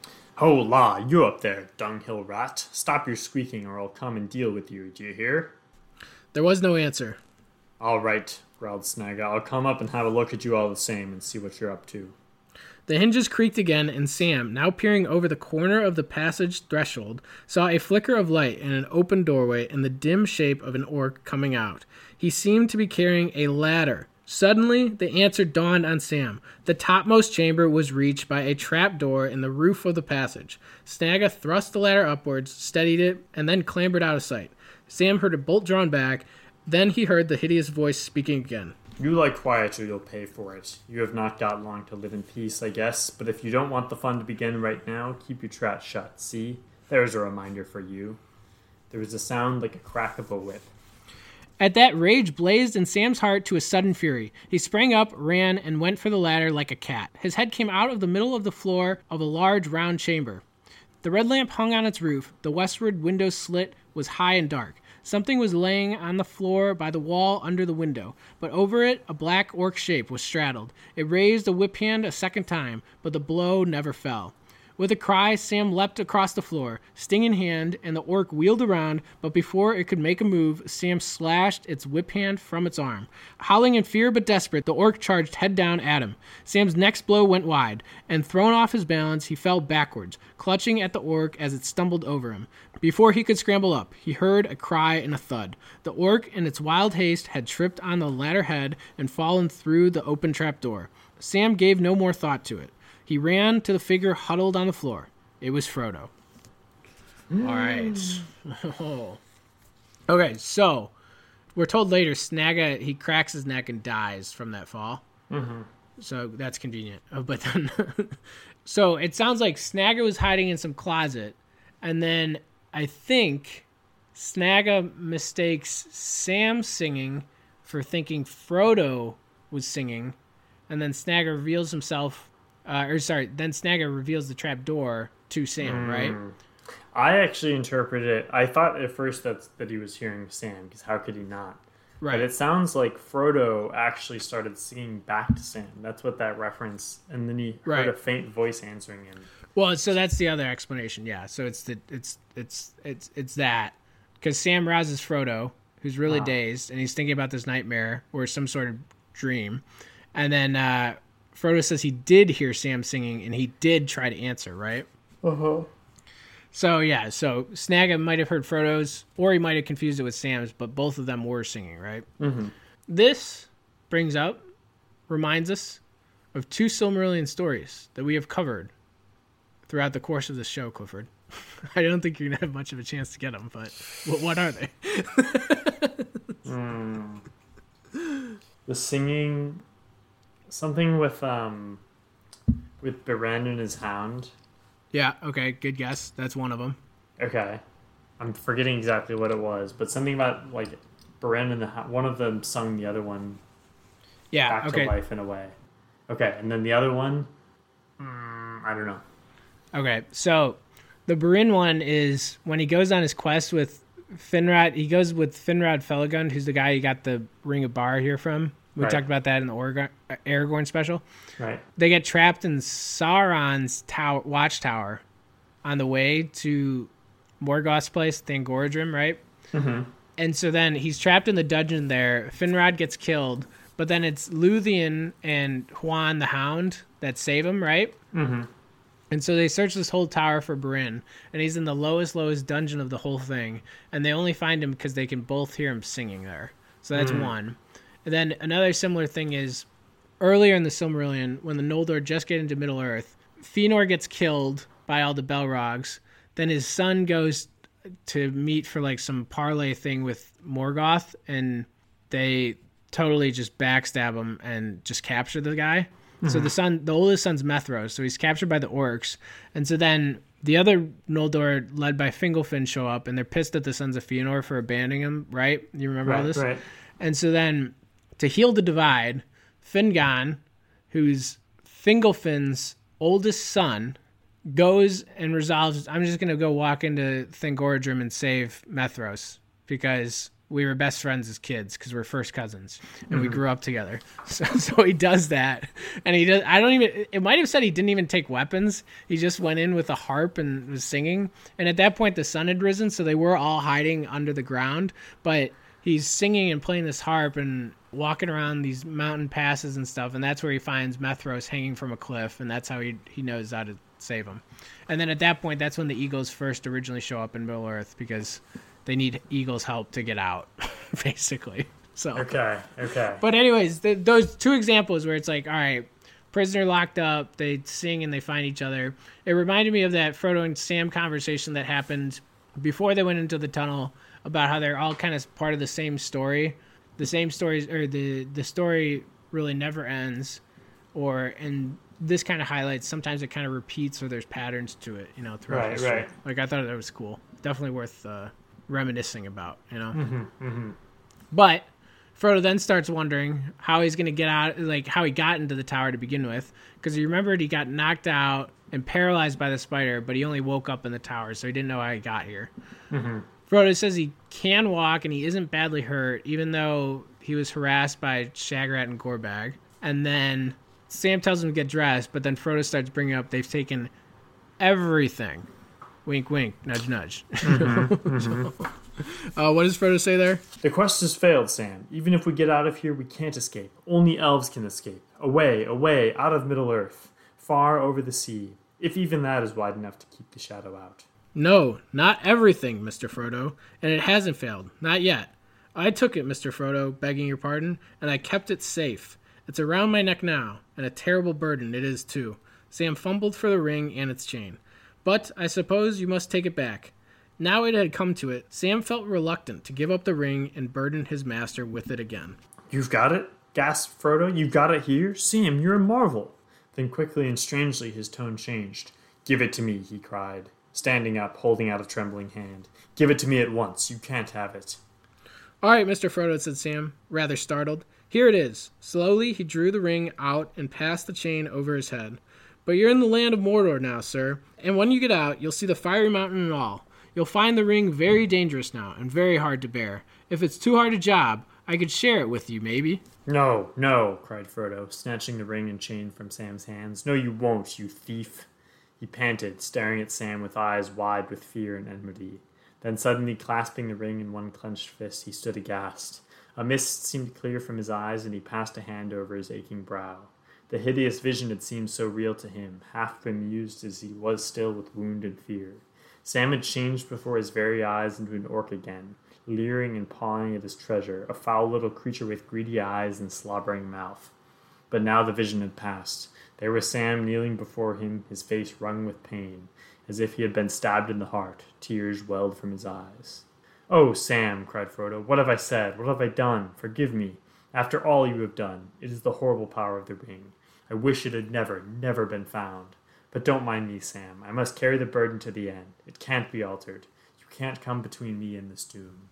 Hola, you up there, dunghill rat. Stop your squeaking or I'll come and deal with you, do you hear? There was no answer. All right, growled Snagga. I'll come up and have a look at you all the same and see what you're up to. The hinges creaked again, and Sam, now peering over the corner of the passage threshold, saw a flicker of light in an open doorway and the dim shape of an orc coming out. He seemed to be carrying a ladder. Suddenly, the answer dawned on Sam. The topmost chamber was reached by a trap door in the roof of the passage. Snagga thrust the ladder upwards, steadied it, and then clambered out of sight. Sam heard a bolt drawn back. Then he heard the hideous voice speaking again. You like quiet or you'll pay for it. You have not got long to live in peace, I guess, but if you don't want the fun to begin right now, keep your trap shut, see? There's a reminder for you. There was a sound like a crack of a whip. At that, rage blazed in Sam's heart to a sudden fury. He sprang up, ran, and went for the ladder like a cat. His head came out of the middle of the floor of a large round chamber. The red lamp hung on its roof. The westward window slit was high and dark. Something was laying on the floor by the wall under the window, but over it a black orc shape was straddled. It raised a whip hand a second time, but the blow never fell. With a cry, Sam leapt across the floor, sting in hand, and the orc wheeled around, but before it could make a move, Sam slashed its whip hand from its arm. Howling in fear but desperate, the orc charged head down at him. Sam's next blow went wide, and thrown off his balance, he fell backwards, clutching at the orc as it stumbled over him. Before he could scramble up, he heard a cry and a thud. The orc, in its wild haste, had tripped on the ladder head and fallen through the open trapdoor. Sam gave no more thought to it. He ran to the figure huddled on the floor. It was Frodo. Mm. All right. Okay, so we're told later Snagga, he cracks his neck and dies from that fall. Mm-hmm. So that's convenient. Oh, but then, so it sounds like Snagga was hiding in some closet, and then I think Snagga mistakes Sam singing for thinking Frodo was singing, and then Snagga reveals himself. Uh, or sorry, then Snagga reveals the trap door to Sam, mm. right? I actually interpreted it. I thought at first that that he was hearing Sam, because how could he not? Right. But it sounds like Frodo actually started singing back to Sam. That's what that reference, and then he right. heard a faint voice answering him. Well, so that's the other explanation. Yeah. So it's the it's it's it's it's that because Sam rouses Frodo, who's really ah. dazed, and he's thinking about this nightmare or some sort of dream, and then. Uh, Frodo says he did hear Sam singing, and he did try to answer, right? Uh-huh. So, yeah, so Snagga might have heard Frodo's, or he might have confused it with Sam's, but both of them were singing, right? Mm-hmm. This brings up, reminds us of two Silmarillion stories that we have covered throughout the course of this show, Clifford. I don't think you're going to have much of a chance to get them, but what, what are they? mm. The singing... Something with um, with Beren and his hound. Yeah, okay, good guess. That's one of them. Okay. I'm forgetting exactly what it was, but something about, like, Beren and the hound. One of them sung the other one yeah, back okay. to life in a way. Okay, and then the other one, mm, I don't know. Okay, so the Beren one is when he goes on his quest with Finrod. He goes with Finrod Felagund, who's the guy you got the Ring of Bar here from. We right. talked about that in the Orga- Aragorn special. Right. They get trapped in Sauron's tower, watchtower on the way to Morgoth's place, Thangorodrim, right? Mm-hmm. And so then he's trapped in the dungeon there. Finrod gets killed, but then it's Luthien and Huan the Hound that save him, right? Mm-hmm. And so they search this whole tower for Beren, and he's in the lowest, lowest dungeon of the whole thing. And they only find him because they can both hear him singing there. So that's mm. one. And then another similar thing is earlier in the Silmarillion, when the Noldor just get into Middle-earth, Fëanor gets killed by all the Balrogs. Then his son goes to meet for like some parlay thing with Morgoth, and they totally just backstab him and just capture the guy. Mm-hmm. So the son, the oldest son's Methros, so he's captured by the orcs, and so then the other Noldor, led by Fingolfin, show up, and they're pissed at the Sons of Fëanor for abandoning him, right? You remember right, all this? Right. And so then, to heal the divide, Fingon, who's Fingolfin's oldest son, goes and resolves, I'm just going to go walk into Thangorodrim and save Methros, because we were best friends as kids, because we're first cousins, and mm-hmm. we grew up together. So, so he does that, and he does. I don't even. It might have said he didn't even take weapons. He just went in with a harp and was singing. And at that point, the sun had risen, so they were all hiding under the ground. But he's singing and playing this harp and walking around these mountain passes and stuff, and that's where he finds Methros hanging from a cliff, and that's how he he knows how to save him. And then at that point, that's when the eagles first originally show up in Middle Earth, because they need Eagle's help to get out, basically. So okay, okay. But anyways, the, those two examples where it's like, all right, prisoner locked up, they sing and they find each other. It reminded me of that Frodo and Sam conversation that happened before they went into the tunnel about how they're all kind of part of the same story. The same stories, or the the story really never ends, or and this kind of highlights. Sometimes it kind of repeats, or there's patterns to it, you know, throughout right, history. Right. Like I thought that was cool. Definitely worth. Uh, reminiscing about, you know. Mm-hmm, mm-hmm. But Frodo then starts wondering how he's going to get out, like how he got into the tower to begin with, because he remembered he got knocked out and paralyzed by the spider, but he only woke up in the tower, so he didn't know how he got here. Mm-hmm. Frodo says he can walk and he isn't badly hurt, even though he was harassed by Shagrat and Gorbag. And then Sam tells him to get dressed, but then Frodo starts bringing up they've taken everything. Wink, wink, nudge, nudge. Mm-hmm, mm-hmm. uh, what does Frodo say there? The quest has failed, Sam. Even if we get out of here, we can't escape. Only elves can escape. Away, away, out of Middle-earth. Far over the sea. If even that is wide enough to keep the shadow out. No, not everything, Mister Frodo. And it hasn't failed. Not yet. I took it, Mister Frodo, begging your pardon, and I kept it safe. It's around my neck now, and a terrible burden it is, too. Sam fumbled for the ring and its chain. But I suppose you must take it back. Now it had come to it, Sam felt reluctant to give up the ring and burden his master with it again. You've got it? Gasped Frodo. You've got it here? Sam, you're a marvel. Then quickly and strangely his tone changed. Give it to me, he cried, standing up, holding out a trembling hand. Give it to me at once. You can't have it. All right, Mister Frodo, said Sam, rather startled. Here it is. Slowly he drew the ring out and passed the chain over his head. But you're in the land of Mordor now, sir, and when you get out, you'll see the fiery mountain and all. You'll find the ring very dangerous now, and very hard to bear. If it's too hard a job, I could share it with you, maybe. No, no, cried Frodo, snatching the ring and chain from Sam's hands. No, you won't, you thief. He panted, staring at Sam with eyes wide with fear and enmity. Then suddenly clasping the ring in one clenched fist, he stood aghast. A mist seemed to clear from his eyes, and he passed a hand over his aching brow. The hideous vision had seemed so real to him, half bemused as he was still with wound and fear. Sam had changed before his very eyes into an orc again, leering and pawing at his treasure, a foul little creature with greedy eyes and slobbering mouth. But now the vision had passed. There was Sam kneeling before him, his face wrung with pain, as if he had been stabbed in the heart. Tears welled from his eyes. "Oh, Sam," cried Frodo, "what have I said? What have I done? Forgive me. After all you have done, it is the horrible power of the ring. I wish it had never, never been found. But don't mind me, Sam. I must carry the burden to the end. It can't be altered. You can't come between me and this doom."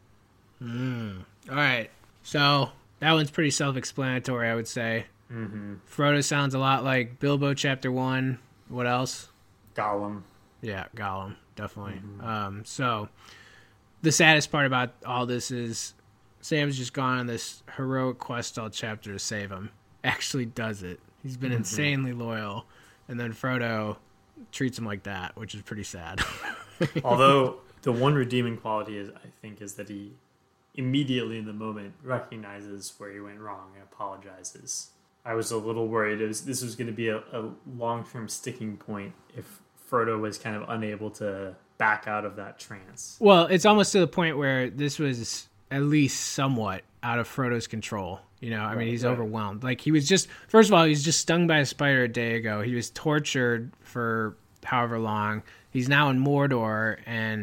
Mm. All right. So that one's pretty self-explanatory, I would say. Mm-hmm. Frodo sounds a lot like Bilbo Chapter one. What else? Gollum. Yeah, Gollum. Definitely. Mm-hmm. Um, so the saddest part about all this is Sam's just gone on this heroic quest all chapter to save him. Actually does it. He's been mm-hmm. insanely loyal. And then Frodo treats him like that, which is pretty sad. Although the one redeeming quality is, I think, is that he immediately in the moment recognizes where he went wrong and apologizes. I was a little worried it was, this was going to be a, a long-term sticking point if Frodo was kind of unable to back out of that trance. Well, it's almost to the point where this was at least somewhat out of Frodo's control. You know, I right, mean, he's right. overwhelmed. Like, he was just, first of all, he was just stung by a spider a day ago. He was tortured for however long. He's now in Mordor, and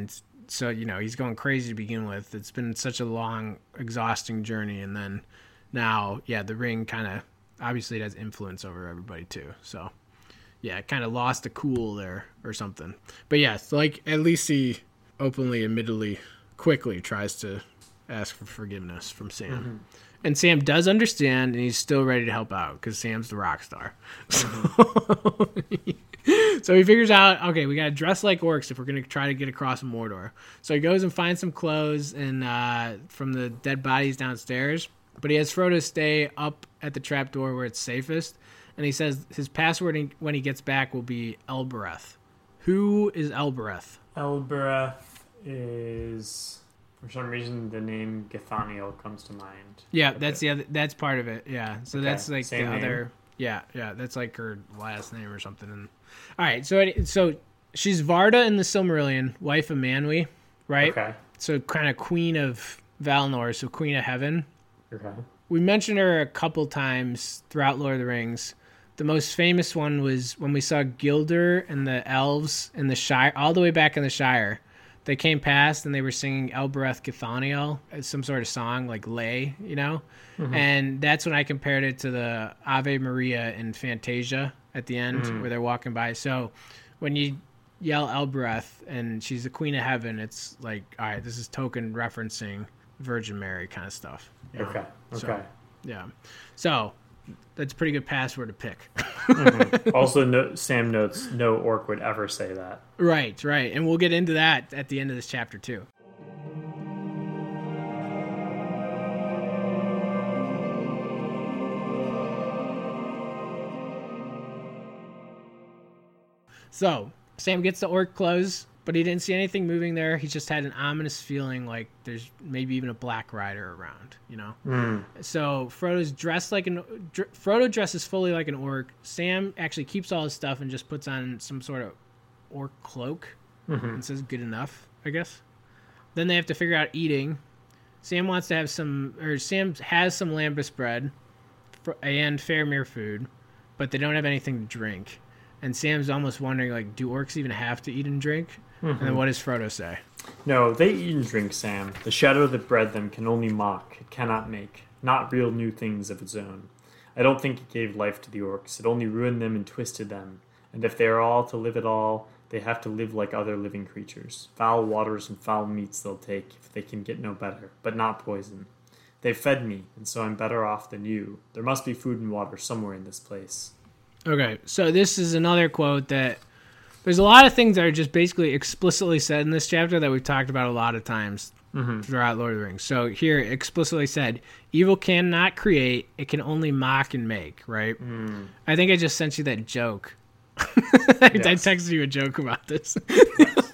so, you know, he's going crazy to begin with. It's been such a long, exhausting journey. And then now, yeah, the ring kind of, obviously it has influence over everybody too. So, yeah, it kind of lost the cool there or something. But yeah, like at least he openly, admittedly, quickly tries to ask for forgiveness from Sam. Mm-hmm. And Sam does understand, and he's still ready to help out because Sam's the rock star. Mm-hmm. So, so he figures out, okay, we got to dress like orcs if we're going to try to get across Mordor. So he goes and finds some clothes and uh, from the dead bodies downstairs. But he has Frodo stay up at the trapdoor where it's safest. And he says his password when he gets back will be Elbereth. Who is Elbereth? Elbereth is... For some reason, the name Gathaniel comes to mind. Yeah, that's the other. That's part of it. Yeah, so okay. that's like Same the name. other. Yeah, yeah, that's like her last name or something. And all right, so it, so she's Varda in the Silmarillion, wife of Manwë, right? Okay. So kind of queen of Valinor, so queen of heaven. Okay. We mentioned her a couple times throughout Lord of the Rings. The most famous one was when we saw Gilder and the elves in the Shire, all the way back in the Shire. They came past and they were singing Elbereth Gathaniel, some sort of song like Lay, you know? Mm-hmm. And that's when I compared it to the Ave Maria in Fantasia at the end mm-hmm. where they're walking by. So when you yell Elbereth and she's the queen of heaven, it's like, all right, this is token referencing Virgin Mary kind of stuff. You know? Okay, okay. So, yeah. So that's a pretty good password to pick. Mm-hmm. Also, no, Sam notes no orc would ever say that. Right, right. And we'll get into that at the end of this chapter, too. So, Sam gets the orc clothes, but he didn't see anything moving there. He just had an ominous feeling like there's maybe even a black rider around, you know? Mm. So Frodo's dressed like an... Dr- Frodo dresses fully like an orc. Sam actually keeps all his stuff and just puts on some sort of orc cloak mm-hmm. and says, good enough, I guess. Then they have to figure out eating. Sam wants to have some... Or Sam has some lambus bread and Faramir food, but they don't have anything to drink. And Sam's almost wondering, like, do orcs even have to eat and drink? Mm-hmm. And then what does Frodo say? No, they eat and drink, Sam. The shadow that bred them can only mock. It cannot make. Not real new things of its own. I don't think it gave life to the orcs. It only ruined them and twisted them. And if they are all to live at all, they have to live like other living creatures. Foul waters and foul meats they'll take if they can get no better, but not poison. They've fed me, and so I'm better off than you. There must be food and water somewhere in this place. Okay, so this is another quote that there's a lot of things that are just basically explicitly said in this chapter that we've talked about a lot of times mm-hmm. throughout Lord of the Rings. So here, explicitly said, evil cannot create, it can only mock and make, right? Mm. I think I just sent you that joke. Yes. I texted you a joke about this. Yes.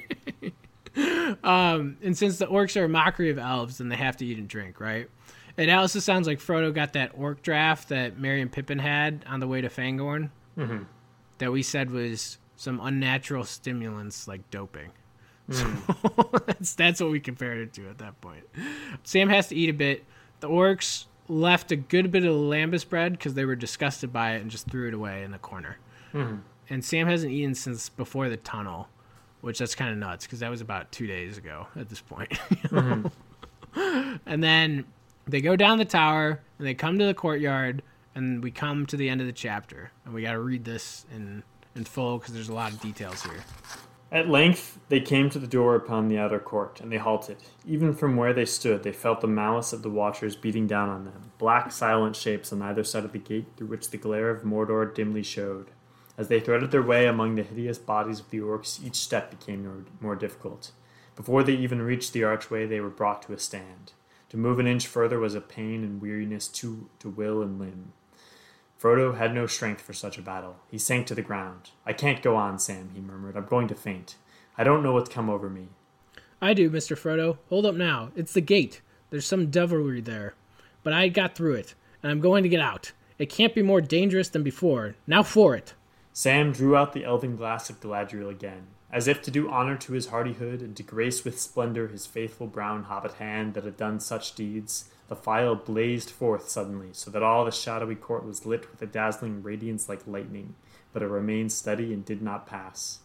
um, and since the orcs are a mockery of elves, then they have to eat and drink, right? It also sounds like Frodo got that orc draft that Merry and Pippin had on the way to Fangorn mm-hmm. that we said was some unnatural stimulants like doping. Mm. So that's, that's what we compared it to at that point. Sam has to eat a bit. The orcs left a good bit of lambus bread because they were disgusted by it and just threw it away in the corner. Mm-hmm. And Sam hasn't eaten since before the tunnel, which that's kind of nuts because that was about two days ago at this point. mm-hmm. And then... They go down the tower, and they come to the courtyard, and we come to the end of the chapter. And we got to read this in, in full, because there's a lot of details here. At length, they came to the door upon the outer court, and they halted. Even from where they stood, they felt the malice of the watchers beating down on them, black, silent shapes on either side of the gate through which the glare of Mordor dimly showed. As they threaded their way among the hideous bodies of the orcs, each step became more, more difficult. Before they even reached the archway, they were brought to a stand. To move an inch further was a pain and weariness to, to will and limb. Frodo had no strength for such a battle. He sank to the ground. I can't go on, Sam, he murmured. I'm going to faint. I don't know what's come over me. I do, Mister Frodo. Hold up now. It's the gate. There's some devilry there. But I got through it, and I'm going to get out. It can't be more dangerous than before. Now for it. Sam drew out the elven glass of Galadriel again. As if to do honor to his hardihood and to grace with splendor his faithful brown hobbit hand that had done such deeds, the phial blazed forth suddenly, so that all the shadowy court was lit with a dazzling radiance like lightning, but it remained steady and did not pass.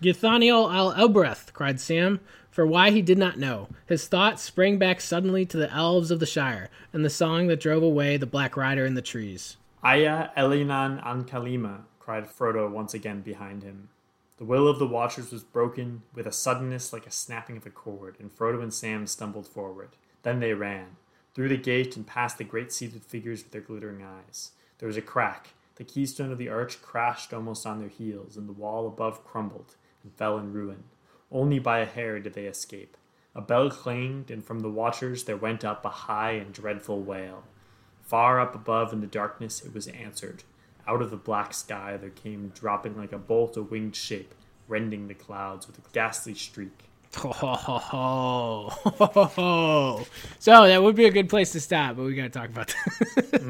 Githaniel al Elbereth, cried Sam, for why he did not know. His thoughts sprang back suddenly to the elves of the Shire, and the song that drove away the Black Rider in the trees. Aya Elinan an Kalima, cried Frodo once again behind him. The will of the Watchers was broken with a suddenness like a snapping of a cord, and Frodo and Sam stumbled forward. Then they ran, through the gate and past the great seated figures with their glittering eyes. There was a crack. The keystone of the arch crashed almost on their heels, and the wall above crumbled and fell in ruin. Only by a hair did they escape. A bell clanged, and from the Watchers there went up a high and dreadful wail. Far up above in the darkness it was answered. Out of the black sky there came, dropping like a bolt, a winged shape, rending the clouds with a ghastly streak. Ho, ho, ho, ho. Ho, ho, ho. So that would be a good place to stop, but we got to talk about that. Because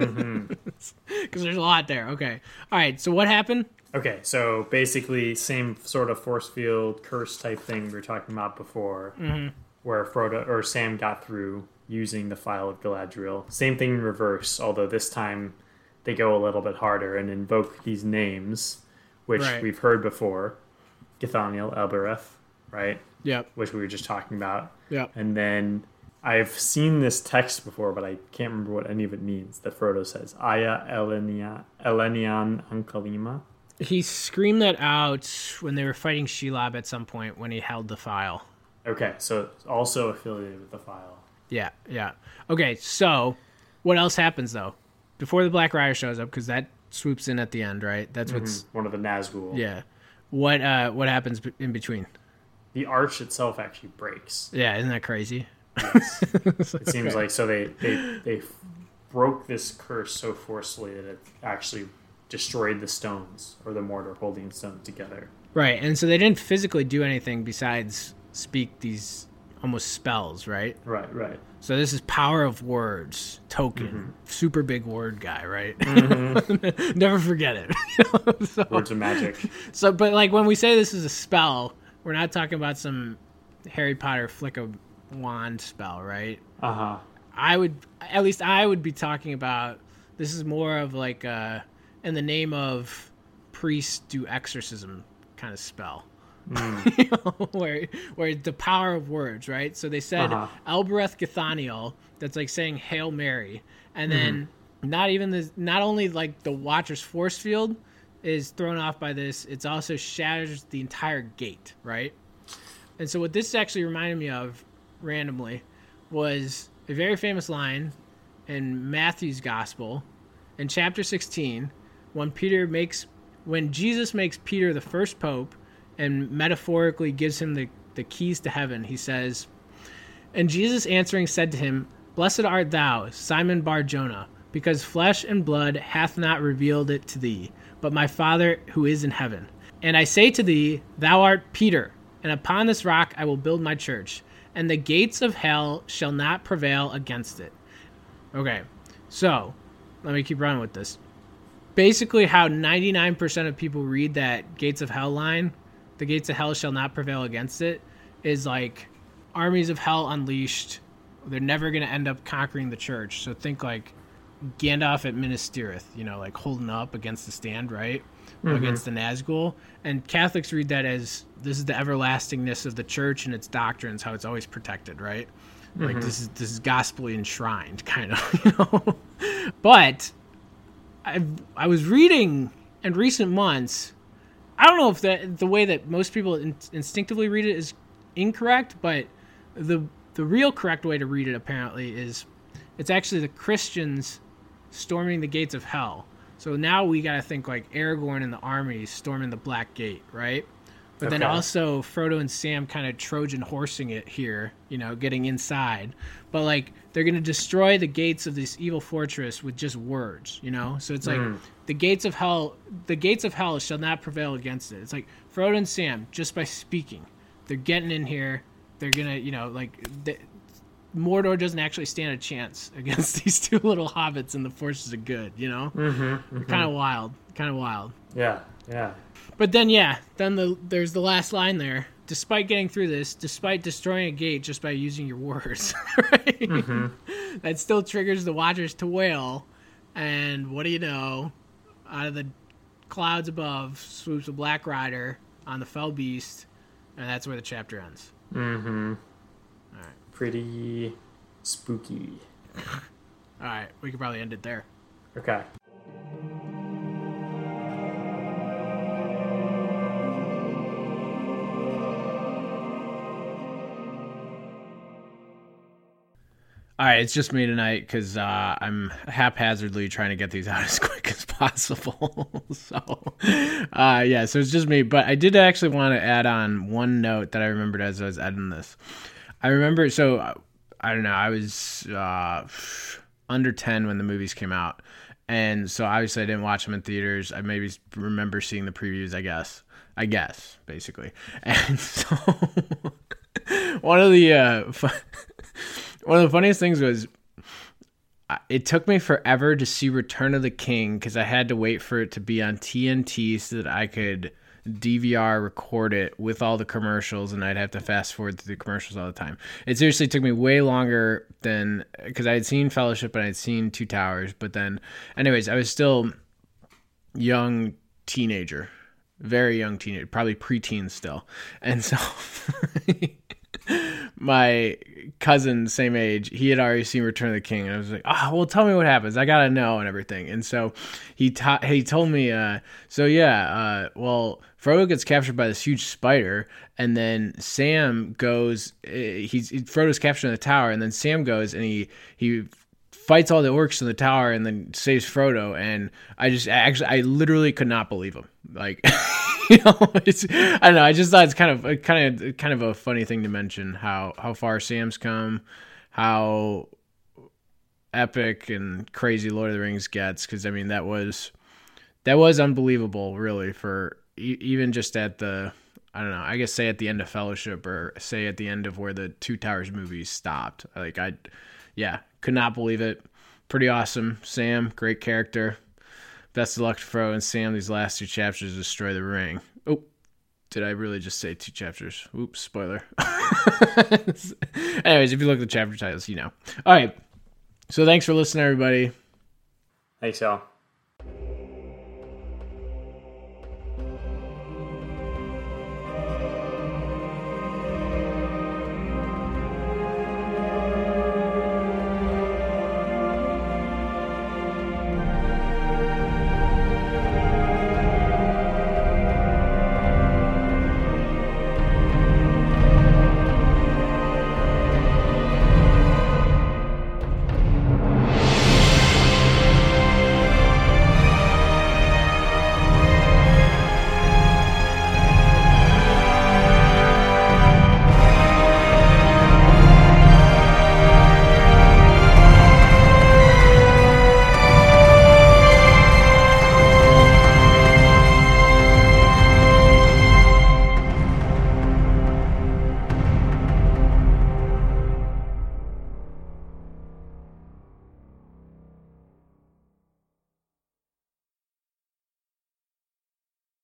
mm-hmm. there's a lot there. Okay. All right. So what happened? Okay. So basically, same sort of force field curse type thing we were talking about before, mm-hmm. where Frodo or Sam got through using the Phial of Galadriel. Same thing in reverse, although this time they go a little bit harder and invoke these names, which right. we've heard before. Githaniel, Elbereth, right? Yep. Which we were just talking about. Yep. And then I've seen this text before, but I can't remember what any of it means, that Frodo says. Aya Elenia, Elenian Ankalima. He screamed that out when they were fighting Shelob at some point when he held the Phial. Okay, so it's also affiliated with the Phial. Yeah, yeah. Okay, so what else happens, though? Before the Black Rider shows up, because that swoops in at the end, right? That's mm-hmm. what's... One of the Nazgul. Yeah. What uh, what happens in between? The arch itself actually breaks. Yeah, isn't that crazy? Yes. It seems okay. like so they, they they broke this curse so forcefully that it actually destroyed the stones, or the mortar holding the stones together. Right, and so they didn't physically do anything besides speak these almost spells, right? Right, right. So this is power of words, token, mm-hmm. super big word guy, right? Mm-hmm. Never forget it. so, Words of magic. So, but like when we say this is a spell, we're not talking about some Harry Potter flick a wand spell, right? Uh-huh. I would, at least I would be talking about, this is more of like a, in the name of priest do exorcism kind of spell. Mm. you know, where where the power of words, right? So they said uh-huh. Elbereth Githaniel, that's like saying Hail Mary, and then mm-hmm. not even the not only like the Watcher's force field is thrown off by this, it's also shatters the entire gate, right? And so what this actually reminded me of randomly was a very famous line in Matthew's Gospel in chapter sixteen when Peter makes when Jesus makes Peter the first pope and metaphorically gives him the, the keys to heaven. He says, "And Jesus answering said to him, Blessed art thou, Simon Bar-Jonah, because flesh and blood hath not revealed it to thee, but my Father who is in heaven. And I say to thee, thou art Peter, and upon this rock I will build my church, and the gates of hell shall not prevail against it." Okay, so let me keep running with this. Basically how ninety-nine percent of people read that gates of hell line, the gates of hell shall not prevail against it, is like armies of hell unleashed. They're never going to end up conquering the church. So think like Gandalf at Minas Tirith, you know, like holding up against the stand, right? Mm-hmm. Against the Nazgul. And Catholics read that as this is the everlastingness of the church and its doctrines, how it's always protected, right? Mm-hmm. Like this is this is gospelly enshrined, kind of, you know. But I I was reading in recent months. I don't know if that the way that most people in, instinctively read it is incorrect, but the the real correct way to read it apparently is it's actually the Christians storming the gates of hell. So now we got to think like Aragorn and the army storming the Black Gate, right? But okay. then also Frodo and Sam kind of Trojan horsing it here, you know, getting inside. But like they're going to destroy the gates of this evil fortress with just words, you know? So it's like mm. the gates of hell, the gates of hell shall not prevail against it. It's like Frodo and Sam, just by speaking, they're getting in here. They're going to, you know, like the, Mordor doesn't actually stand a chance against these two little hobbits and the forces of good, you know? Mm-hmm, mm-hmm. Kind of wild, kind of wild. Yeah, yeah. But then, yeah, then the there's the last line there. Despite getting through this, despite destroying a gate just by using your words, right? Mm-hmm. That still triggers the Watchers to wail. And what do you know? Out of the clouds above swoops a Black Rider on the fell beast, and that's where the chapter ends. Mm-hmm. All right. Pretty spooky. All right, we could probably end it there. Okay. All right, it's just me tonight because uh, I'm haphazardly trying to get these out as quick as possible. so, uh, yeah, so it's just me. But I did actually want to add on one note that I remembered as I was editing this. I remember, so, I don't know, I was uh, under ten when the movies came out. And so, obviously, I didn't watch them in theaters. I maybe remember seeing the previews, I guess. I guess, basically. And so, one of the... Uh, One of the funniest things was it took me forever to see Return of the King because I had to wait for it to be on T N T so that I could D V R record it with all the commercials, and I'd have to fast forward through the commercials all the time. It seriously took me way longer than because I had seen Fellowship and I'd seen Two Towers, but then, anyways, I was still young teenager, very young teenager, probably preteen still, and so. My cousin, same age, he had already seen Return of the King, and I was like, "Oh, well, tell me what happens. I gotta know," and everything. And so he ta- he told me, uh, "So yeah, uh, well, Frodo gets captured by this huge spider, and then Sam goes. Uh, he's he, Frodo's captured in the tower, and then Sam goes and he he." fights all the orcs in the tower and then saves Frodo, and I just actually I literally could not believe him. Like, you know, it's I don't know. I just thought it's kind of kind of kind of a funny thing to mention how how far Sam's come, how epic and crazy Lord of the Rings gets. Because I mean that was that was unbelievable, really, for e- even just at the I don't know. I guess say at the end of Fellowship or say at the end of where the Two Towers movies stopped. Like I, yeah. Could not believe it. Pretty awesome. Sam, great character. Best of luck to Frodo and Sam. These last two chapters destroy the ring. Oh, did I really just say two chapters? Oops, spoiler. Anyways, if you look at the chapter titles, you know. All right. So thanks for listening, everybody. Thanks, y'all.